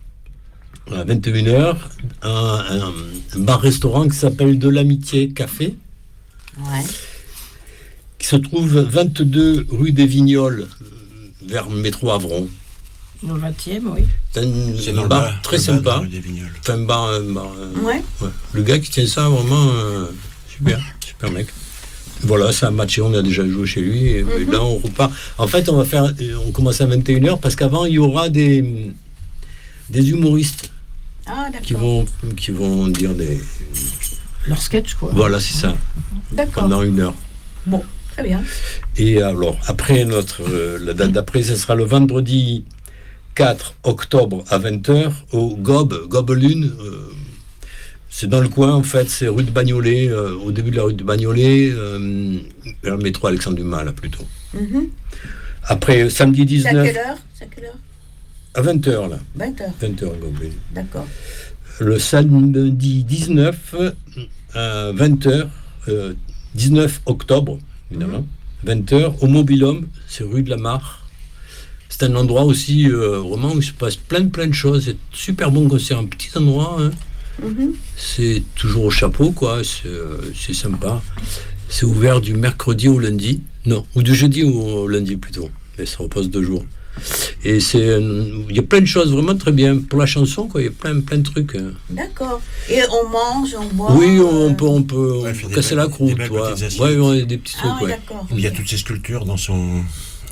à vingt et une heures, un, un- un bar-restaurant qui s'appelle De l'Amitié Café, ouais, qui se trouve vingt-deux rue des Vignoles, vers métro Avron. Dans le vingtième, oui. C'est un, C'est un dans le bar bas, très le bas sympa. de rue des Vignoles. Enfin, un bar, un bar, euh, ouais. ouais. Le gars qui tient ça, vraiment, euh, super, super mec. Voilà, ça a matché, on a déjà joué chez lui, et, et là on repart. En fait, on va faire, euh, on commence à vingt et une heures, parce qu'avant, il y aura des, des humoristes Ah, qui d'accord. vont, qui vont dire des... Leur sketch, quoi. Voilà, c'est ça, D'accord. pendant une heure. Bon, très bien. Et alors, après, notre, euh, la date d'après, ce sera le vendredi quatre octobre à vingt heures au Gob, Gobelune. Euh, c'est dans le coin, en fait, c'est rue de Bagnolet, euh, au début de la rue de Bagnolet, euh, vers le métro Alexandre Dumas, là, plutôt. Mhm. Après, samedi C'est à dix-neuf, quelle heure? C'est à quelle heure? à vingt heures, là. vingt heures. vingt heures, Gobelune. D'accord. Le samedi dix-neuf à vingt heures, euh, dix-neuf octobre, évidemment, vingt heures, au Mobilhome, c'est rue de la Mare. C'est un endroit aussi, euh, vraiment, où il se passe plein de, plein de choses. C'est super bon concert, un petit endroit. Hein. Mhm. C'est toujours au chapeau, quoi. C'est, euh, c'est sympa. C'est ouvert du mercredi au lundi. Non, ou du jeudi au lundi plutôt. Mais ça repose deux jours. Et c'est, euh, il y a plein de choses vraiment très bien. Pour la chanson, quoi, il y a plein, plein de trucs. hein. D'accord. Et on mange, on boit. Oui, on euh, peut, on peut, on Ouais, peut faire des casser belles- la des croûte, belles ouais. petites assiettes. Ouais, ouais, des petits Ah trucs, oui, ouais. d'accord. Il y a toutes ces sculptures dans son,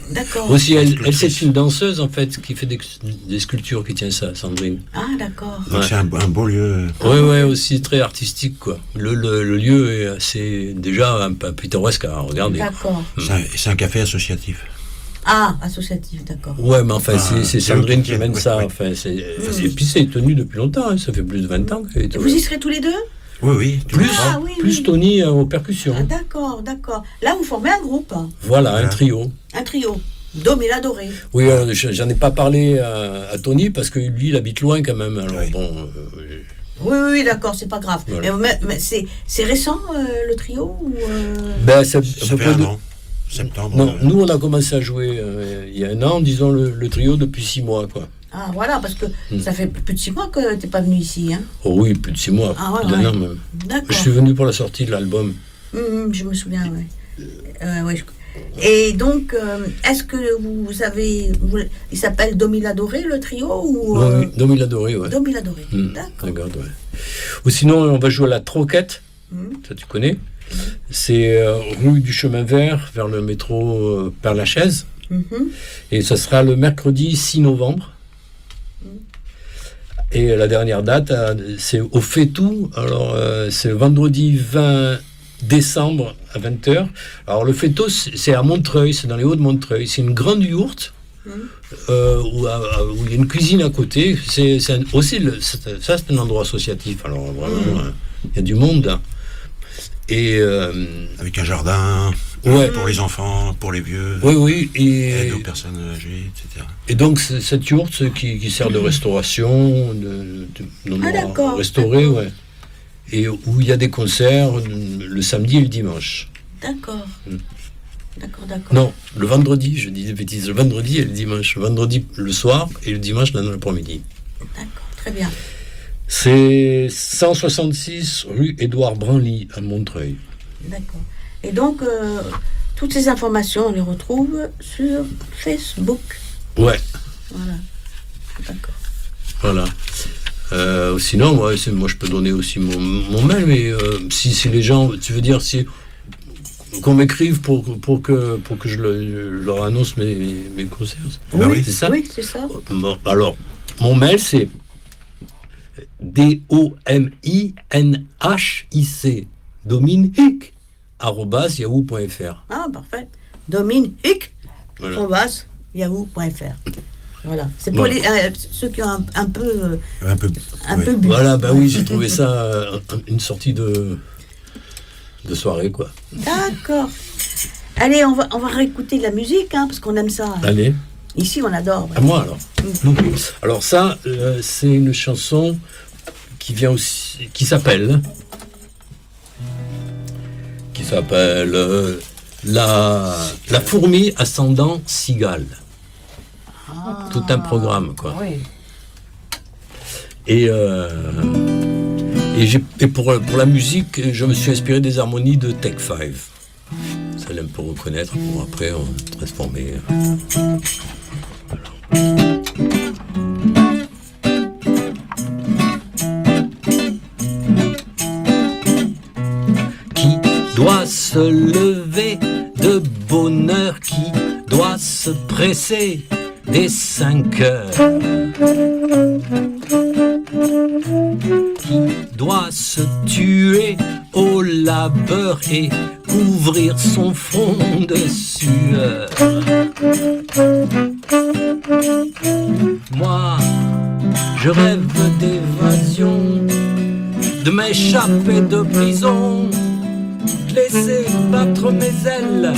D'accord. Aussi, elle, elle c'est une danseuse en fait qui fait des, des sculptures qui tient ça, Sandrine. Ah, d'accord. Donc Ouais. c'est un, un beau lieu. Oui, ouais, aussi très artistique quoi. Le, le, le lieu est assez déjà un peu pittoresque à regarder. D'accord. C'est un, c'est un café associatif. Ah, associatif, d'accord. Ouais, mais enfin, Ah, c'est, c'est c'est Sandrine eux qui qui mène tiennent, ça. ouais, ouais. Enfin, c'est, et puis c'est tenu depuis longtemps, hein, ça fait plus de vingt ans qu'elle est Vous y serez tous les deux? Oui, oui. tous les Plus, trois. Ah, oui, plus oui. Tony euh, aux percussions. Ah, d'accord, d'accord. Là, vous formez un groupe, hein, Voilà, un Voilà. trio. un trio. Dom et l'adoré. Oui, euh, je- j'en ai pas parlé à, à Tony parce que lui, il habite loin quand même. Alors Oui. bon, euh, Oui, oui, oui, d'accord, c'est pas grave. Voilà. Mais, mais c'est, c'est récent, euh, le trio ou, euh, ben, ça, Ça à peu fait près un de- an. Septembre. Non, euh, nous on a commencé à jouer euh, il y a un an, disons le, le trio depuis six mois quoi. Ah, voilà, parce que Hmm. ça fait plus de six mois que t'es pas venu ici, hein. Oh oui, plus de six mois. Ah ouais, plus d'un ouais. an même. D'accord. Je suis venu pour la sortie de l'album. Hum, hum, je me souviens, oui. Euh, ouais, je- Et donc, euh, est-ce que vous avez... vous- il s'appelle Domi l'adoré, le trio, ou... euh, Oui, Domi l'adoré, ouais. Domi l'adoré, Hmm, d'accord. regarde, ouais. Ou sinon, on va jouer à la Troquette. Hum. Ça, tu connais. C'est euh, rue du Chemin Vert, vers le métro euh, Père-Lachaise. Mhm. Et ça sera le mercredi six novembre. Et la dernière date, euh, c'est au Fétou. Alors, euh, c'est le vendredi vingt décembre à vingt heures. Alors, le Fétou, c'est c'est à Montreuil, c'est dans les Hauts de Montreuil. C'est une grande yourte euh, où, à- où il y a une cuisine à côté. C'est c'est un- aussi, le- c'est- ça, c'est un endroit associatif. Alors, vraiment, euh, il y a du monde. hein. Et. euh, Avec un jardin, Ouais. pour les enfants, pour les vieux, oui, oui. Et, aide aux personnes âgées, et cetera. Et donc, c'est cette yourte qui, qui sert de restauration, de, de, d'endroit Ah, d'accord, restauré, d'accord. ouais. Et où il y a des concerts le samedi et le dimanche. D'accord. Hmm. D'accord, d'accord. Non, le vendredi, je dis des bêtises, le vendredi et le dimanche. Le vendredi le soir et le dimanche dans l'après-midi. D'accord, très bien. C'est cent soixante-six rue Édouard Branly à Montreuil. D'accord. Et donc, euh, toutes ces informations, on les retrouve sur Facebook. Ouais, Voilà. D'accord. voilà. Euh, sinon, ouais, c'est- moi je peux donner aussi mon, mon mail, mais euh, si, si les gens, tu veux dire, si qu'on m'écrive pour, pour, que, pour que je, le- je leur annonce mes, mes concerts. Bah oui. C'est ça? Oui, c'est ça. Bon, alors, mon mail c'est D O M I N H I C, Dominique, arobase yahoo point f r. Ah, parfait. Dominique, Voilà. arobase yahoo point f r. Voilà. C'est pour Voilà. les, euh, ceux qui ont un, un peu, euh, Un peu. un ouais. peu bu. Voilà, bah oui, j'ai trouvé ça euh, une sortie de, de soirée, quoi. D'accord. Allez, on va, on va réécouter de la musique, hein, parce qu'on aime ça. Allez. Ici, on adore. À moi alors. Alors ça, euh, c'est une chanson qui vient aussi, qui s'appelle, qui s'appelle euh, la la fourmi ascendant cigale. Tout un programme quoi. Oui. Et euh, et, j'ai, et pour pour la musique, je me suis inspiré des harmonies de Take Five. Ça l'aime pour reconnaître pour après on transformer. Qui doit se lever de bonne heure, qui doit se presser dès cinq heures, qui doit se tuer au labeur et couvrir son front de sueur. Moi, je rêve d'évasion, de m'échapper de prison, de laisser battre mes ailes.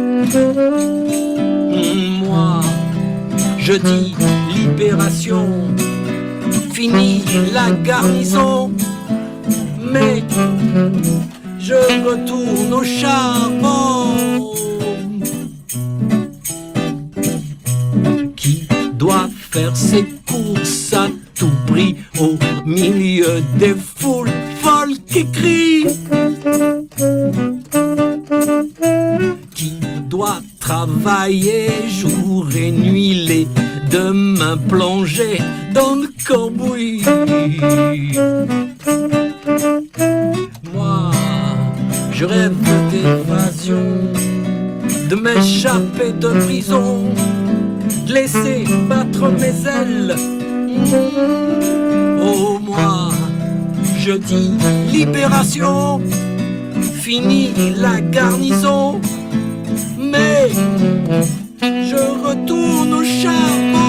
Moi, je dis libération, fini la garnison, mais je retourne au charbon. Qui doit faire ses courses à tout prix au milieu des foules folles qui crient, qui doit travailler jour et nuit, les deux mains plongées dans le cambouis. Moi, je rêve d'évasion, de m'échapper de prison, de laisser battre mes ailes. Oh moi, je dis libération, fini la garnison, mais je retourne au charbon.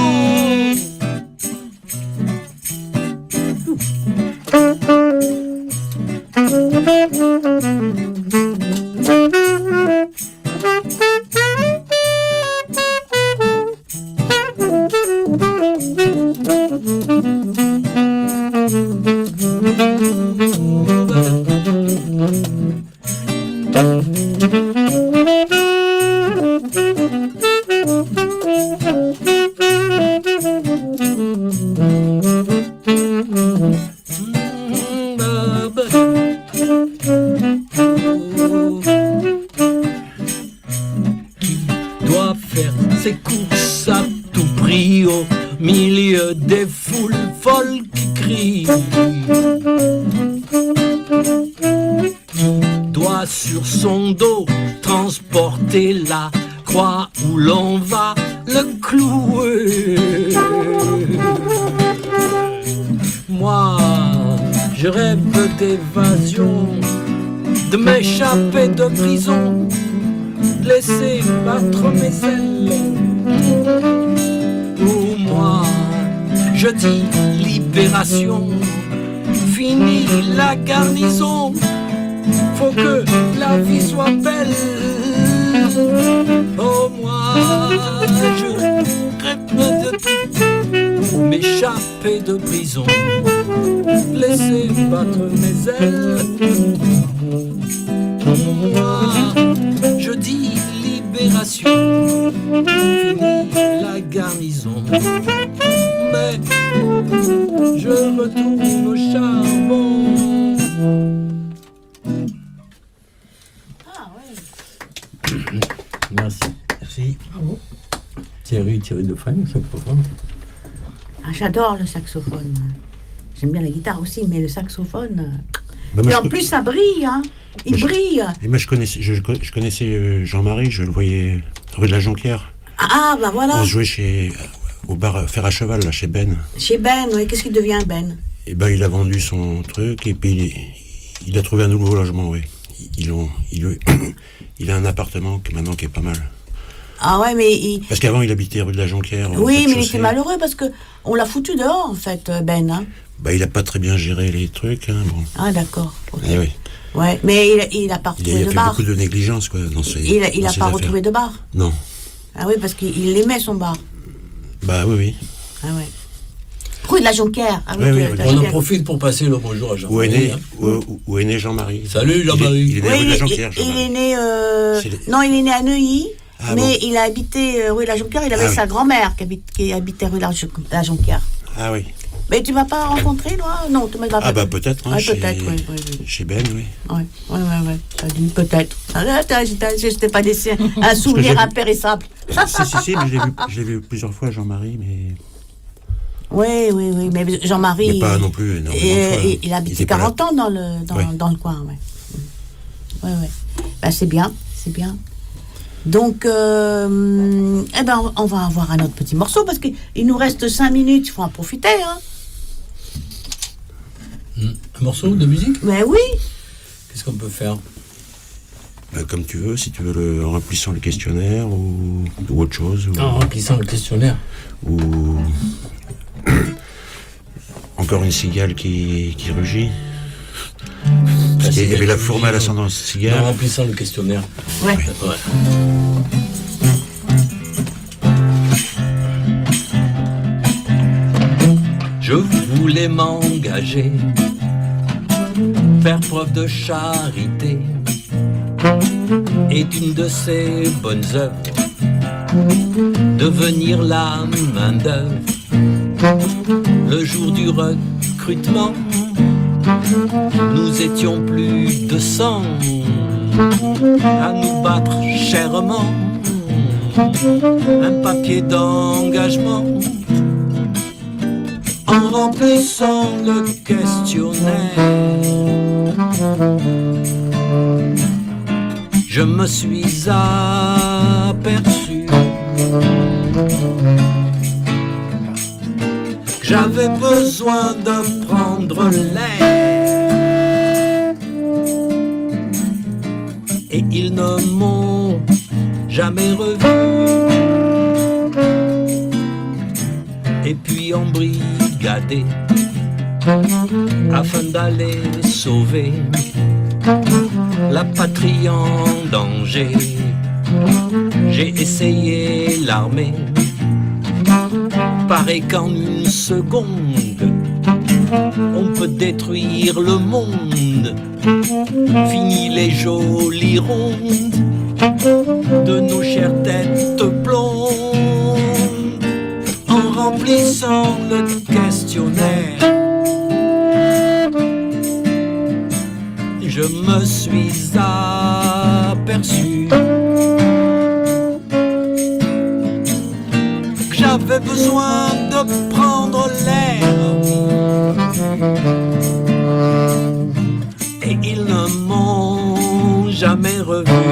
La croix où l'on va le clouer. Moi, je rêve d'évasion, de m'échapper de prison, de laisser battre mes ailes. Pour moi, je dis libération, fini la garnison, faut que la vie soit belle. Oh moi, je rêve de m'échapper de prison, laisser battre mes ailes. Moi, je dis libération, fini la garnison, mais je retourne au charbon. Merci. Merci. Bravo. Thierry, Thierry Defresne, saxophone. Ah, j'adore le saxophone. J'aime bien la guitare aussi, mais le saxophone. Bah, et moi, en je... plus, ça brille, hein. Il moi, brille. Je... Et moi, je connaissais, je, je connaissais Jean-Marie, je le voyais rue de la Jonquière. Ah, bah voilà. On se jouait chez, au bar Fer à Cheval, là, chez Ben. Chez Ben, oui. Qu'est-ce qu'il devient, Ben? Et ben, il a vendu son truc, et puis il, il a trouvé un nouveau logement, oui. Ils ont, il, il a un appartement qui, maintenant qui est pas mal. Ah ouais, mais il... Parce qu'avant, il habitait rue de la Jonquière. Oui, mais il était malheureux parce que on l'a foutu dehors, en fait, Ben. Hein. Bah, il a pas très bien géré les trucs. Hein, bon. Ah, d'accord. Okay. Eh oui. Ouais, mais il, il a pas retrouvé il a, il a de fait bar. beaucoup de négligence, quoi, dans ses Il, il dans a ses pas affaires. retrouvé de bar. Non. Ah oui, parce qu'il aimait son bar. Bah oui, oui. Ah ouais. Rue de la Jonquière. Ah, oui, oui, tu, oui, tu, oui. On en bien. profite pour passer le bonjour à Jean-Marie. Où est né, hein. où, où est né Jean-Marie? Salut Jean-Marie. Il est, il est né Oui, rue de la il, Jonquière, il, il Jean-Marie. est né... Euh... Les... Non, il est né à Neuilly. Ah, mais bon. il a habité euh, rue de la Jonquière. Il avait Ah, sa oui. grand-mère qui, habite, qui habitait rue de la, la Jonquière. Ah oui. Mais tu m'as pas rencontré, toi? Non, tu m'as pas. Ah bah peut-être, hein, Ouais, chez, peut-être, oui, oui, oui. chez Ben, oui. Ouais, ouais, ouais, ouais. T'as dit peut-être. Ah, j'étais pas laissé un souvenir j'ai vu- impérissable. si, si, si, mais je l'ai vu, je l'ai vu plusieurs fois, Jean-Marie, mais... Oui, oui, oui. Mais Jean-Marie. Mais pas non plus énormément et- de fois. et- Il a habité était pas là. quarante ans dans le, dans, Ouais. dans le coin, ouais. Ouais, ouais. Ben, c'est bien, c'est bien. Donc, euh, eh ben, on va avoir un autre petit morceau parce qu'il nous reste cinq minutes. Il faut en profiter, hein. Un morceau de musique? Ben oui. Qu'est-ce qu'on peut faire? Bah, comme tu veux, si tu veux, le, en remplissant le questionnaire ou, ou autre chose. Ou, En remplissant le questionnaire. ou encore une cigale qui, qui rugit. Parce qu'il y avait la fourme à l'ascendance En cigale. remplissant le questionnaire. Ouais. Ouais. Je voulais m'engager, faire preuve de charité, et d'une de ces bonnes œuvres, devenir la main d'œuvre. Le jour du recrutement, nous étions plus de cent à nous battre chèrement. Un papier d'engagement en remplissant le questionnaire. je me suis aperçu que j'avais besoin de prendre l'air. Et ils ne m'ont jamais revu. Et puis embrigadé afin d'aller sauver la patrie en danger. J'ai essayé l'armée, paraît qu'en une seconde on peut détruire le monde. Fini les jolies rondes de nos chères têtes blondes. En remplissant le questionnaire, je me suis aperçu que j'avais besoin de prendre l'air. Et ils ne m'ont jamais revu.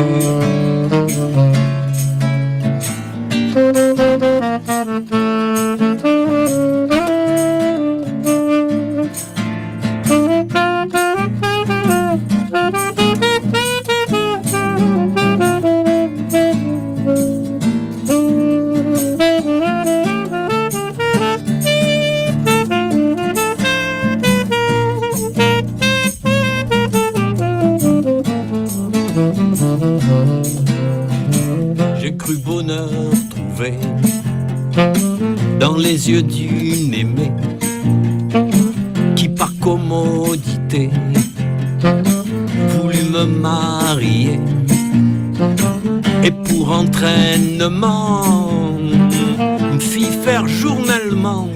J'ai cru bonheur trouver dans les yeux d'une aimée qui par commodité voulut me marier. Et pour entraînement me fit faire journellement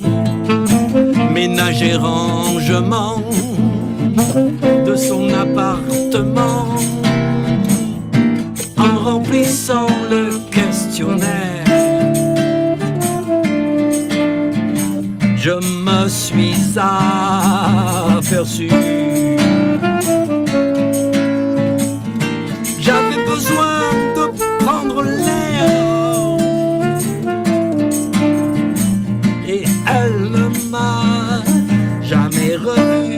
ménage et rangement de son appartement. En remplissant le questionnaire, je me suis aperçu j'avais besoin de prendre l'air. Et elle ne m'a jamais revu.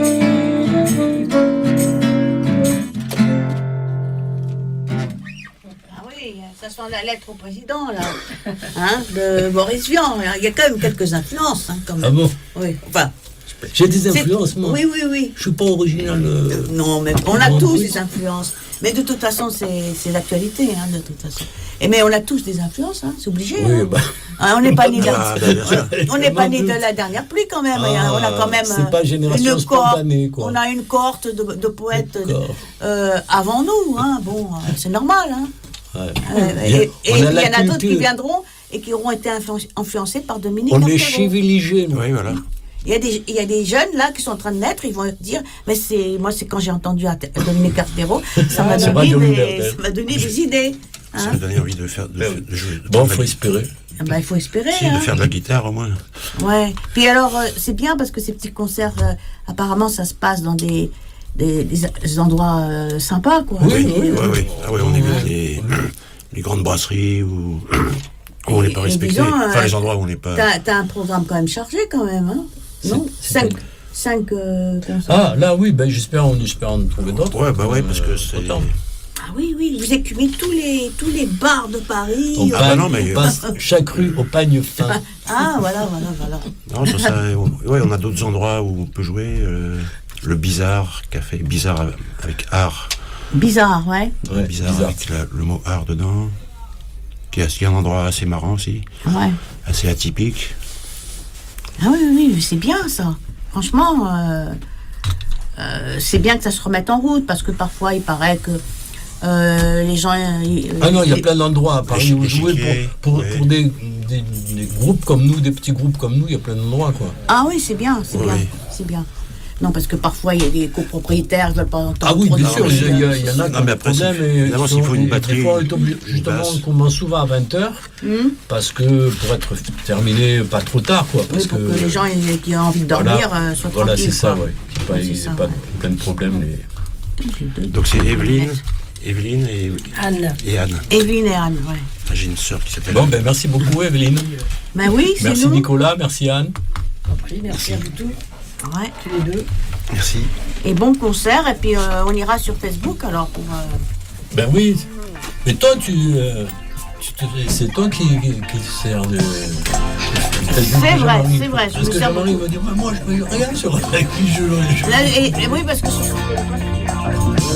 Ça sent la lettre au président, là, hein, de Boris Vian. Il y a quand même quelques influences, hein, quand même. Ah bon? Oui, enfin... J'ai des influences, moi. Oui, oui, oui. Je suis pas original. Euh... Non, mais on a tous des influences. Mais de toute façon, c'est l'actualité, hein, de toute façon. Et mais on a tous des influences, hein, c'est obligé. Oui, hein. bah... Hein, on n'est pas né de, Ah, on n'est pas né de la dernière pluie quand même. Ah, on a quand même c'est pas génération une cohorte. spontanée, quoi. On a une cohorte de, de poètes euh, avant nous. Hein. Bon, c'est normal. Hein. Ouais. Euh, et et il y en a culture. d'autres qui viendront et qui auront été influ influencés par Dominique On Carpero. est civilisés. Oui, voilà. Il y, a des, il y a des jeunes là qui sont en train de naître, ils vont dire, mais c'est moi c'est quand j'ai entendu Dominique Carpero, ça m'a donné, des, donné des idées. Hein. Ça m'a donné envie de faire, de, de jouer. De bon, il faut espérer. Ah bah, il faut espérer. Si, hein. de faire de la guitare au moins. Ouais. Puis alors, euh, c'est bien parce que ces petits concerts, euh, apparemment, ça se passe dans des, des, des endroits euh, sympas, quoi. Oui, oui, oui. oui. Ah ouais, on est vu les, les grandes brasseries où, où on n'est pas respecté. Disons, enfin, euh, les endroits où on n'est pas. T'as as un programme quand même chargé, quand même, hein. Non, cinq, cinq euh, concerts. Ah, là, oui, ben, j'espère on espère en trouver d'autres. Ouais, bah ouais, parce que c'est... Ah oui, oui, vous écumez tous les, tous les bars de Paris. On, euh... ah, bah non, mais... on passe chaque rue au pagne fin. Ah, voilà, voilà, voilà. Non, ça, ça, ouais, on a d'autres endroits où on peut jouer. Euh, le Bizarre Café, Bizarre avec art. Bizarre, ouais. ouais bizarre, bizarre avec la, le mot art dedans. Qui est, qui est un endroit assez marrant aussi. Ouais. Assez atypique. Ah oui, oui, c'est bien ça. Franchement, euh, euh, c'est bien que ça se remette en route parce que parfois il paraît que euh, les gens. Euh, ah non, il y a plein d'endroits à Paris où jouer pour, pour, ouais. pour des, des, des groupes comme nous, des petits groupes comme nous, il y a plein d'endroits quoi. Ah oui, c'est bien, c'est oui. bien, c'est bien. Non, parce que parfois il y a des copropriétaires qui ne veulent pas entendre. Ah oui, bien sûr, il y, y, y en a qui ont des problèmes. Évidemment, s'il faut une batterie. Des fois, justement, on commence souvent à vingt heures, mm. parce que pour être terminé pas trop tard, quoi. Parce oui, pour que, que les gens qui ont envie de dormir voilà, euh, soient voilà, tranquilles. Voilà, c'est ça, oui. Il n'y a pas, pas plein de problèmes. Les... Donc c'est Evelyne, Evelyne et, Anne. et Anne. Evelyne et Anne, ouais. J'ai une sœur qui s'appelle Bon, Anne. ben merci beaucoup, Evelyne. Ben oui, c'est Merci nous. Nicolas, merci Anne. Compris, merci à vous tous, Ouais. tous les deux. Merci. Et bon concert, et puis euh, on ira sur Facebook alors pour. euh, Ben oui. Mais toi, tu. euh, tu te- c'est toi qui, qui, qui sers de. C'est vrai, c'est vrai, je Parce me que sers Jean-Marie beaucoup. va dire, mais moi je ne rien sur avec qui je. je- Là, et, et oui, parce que.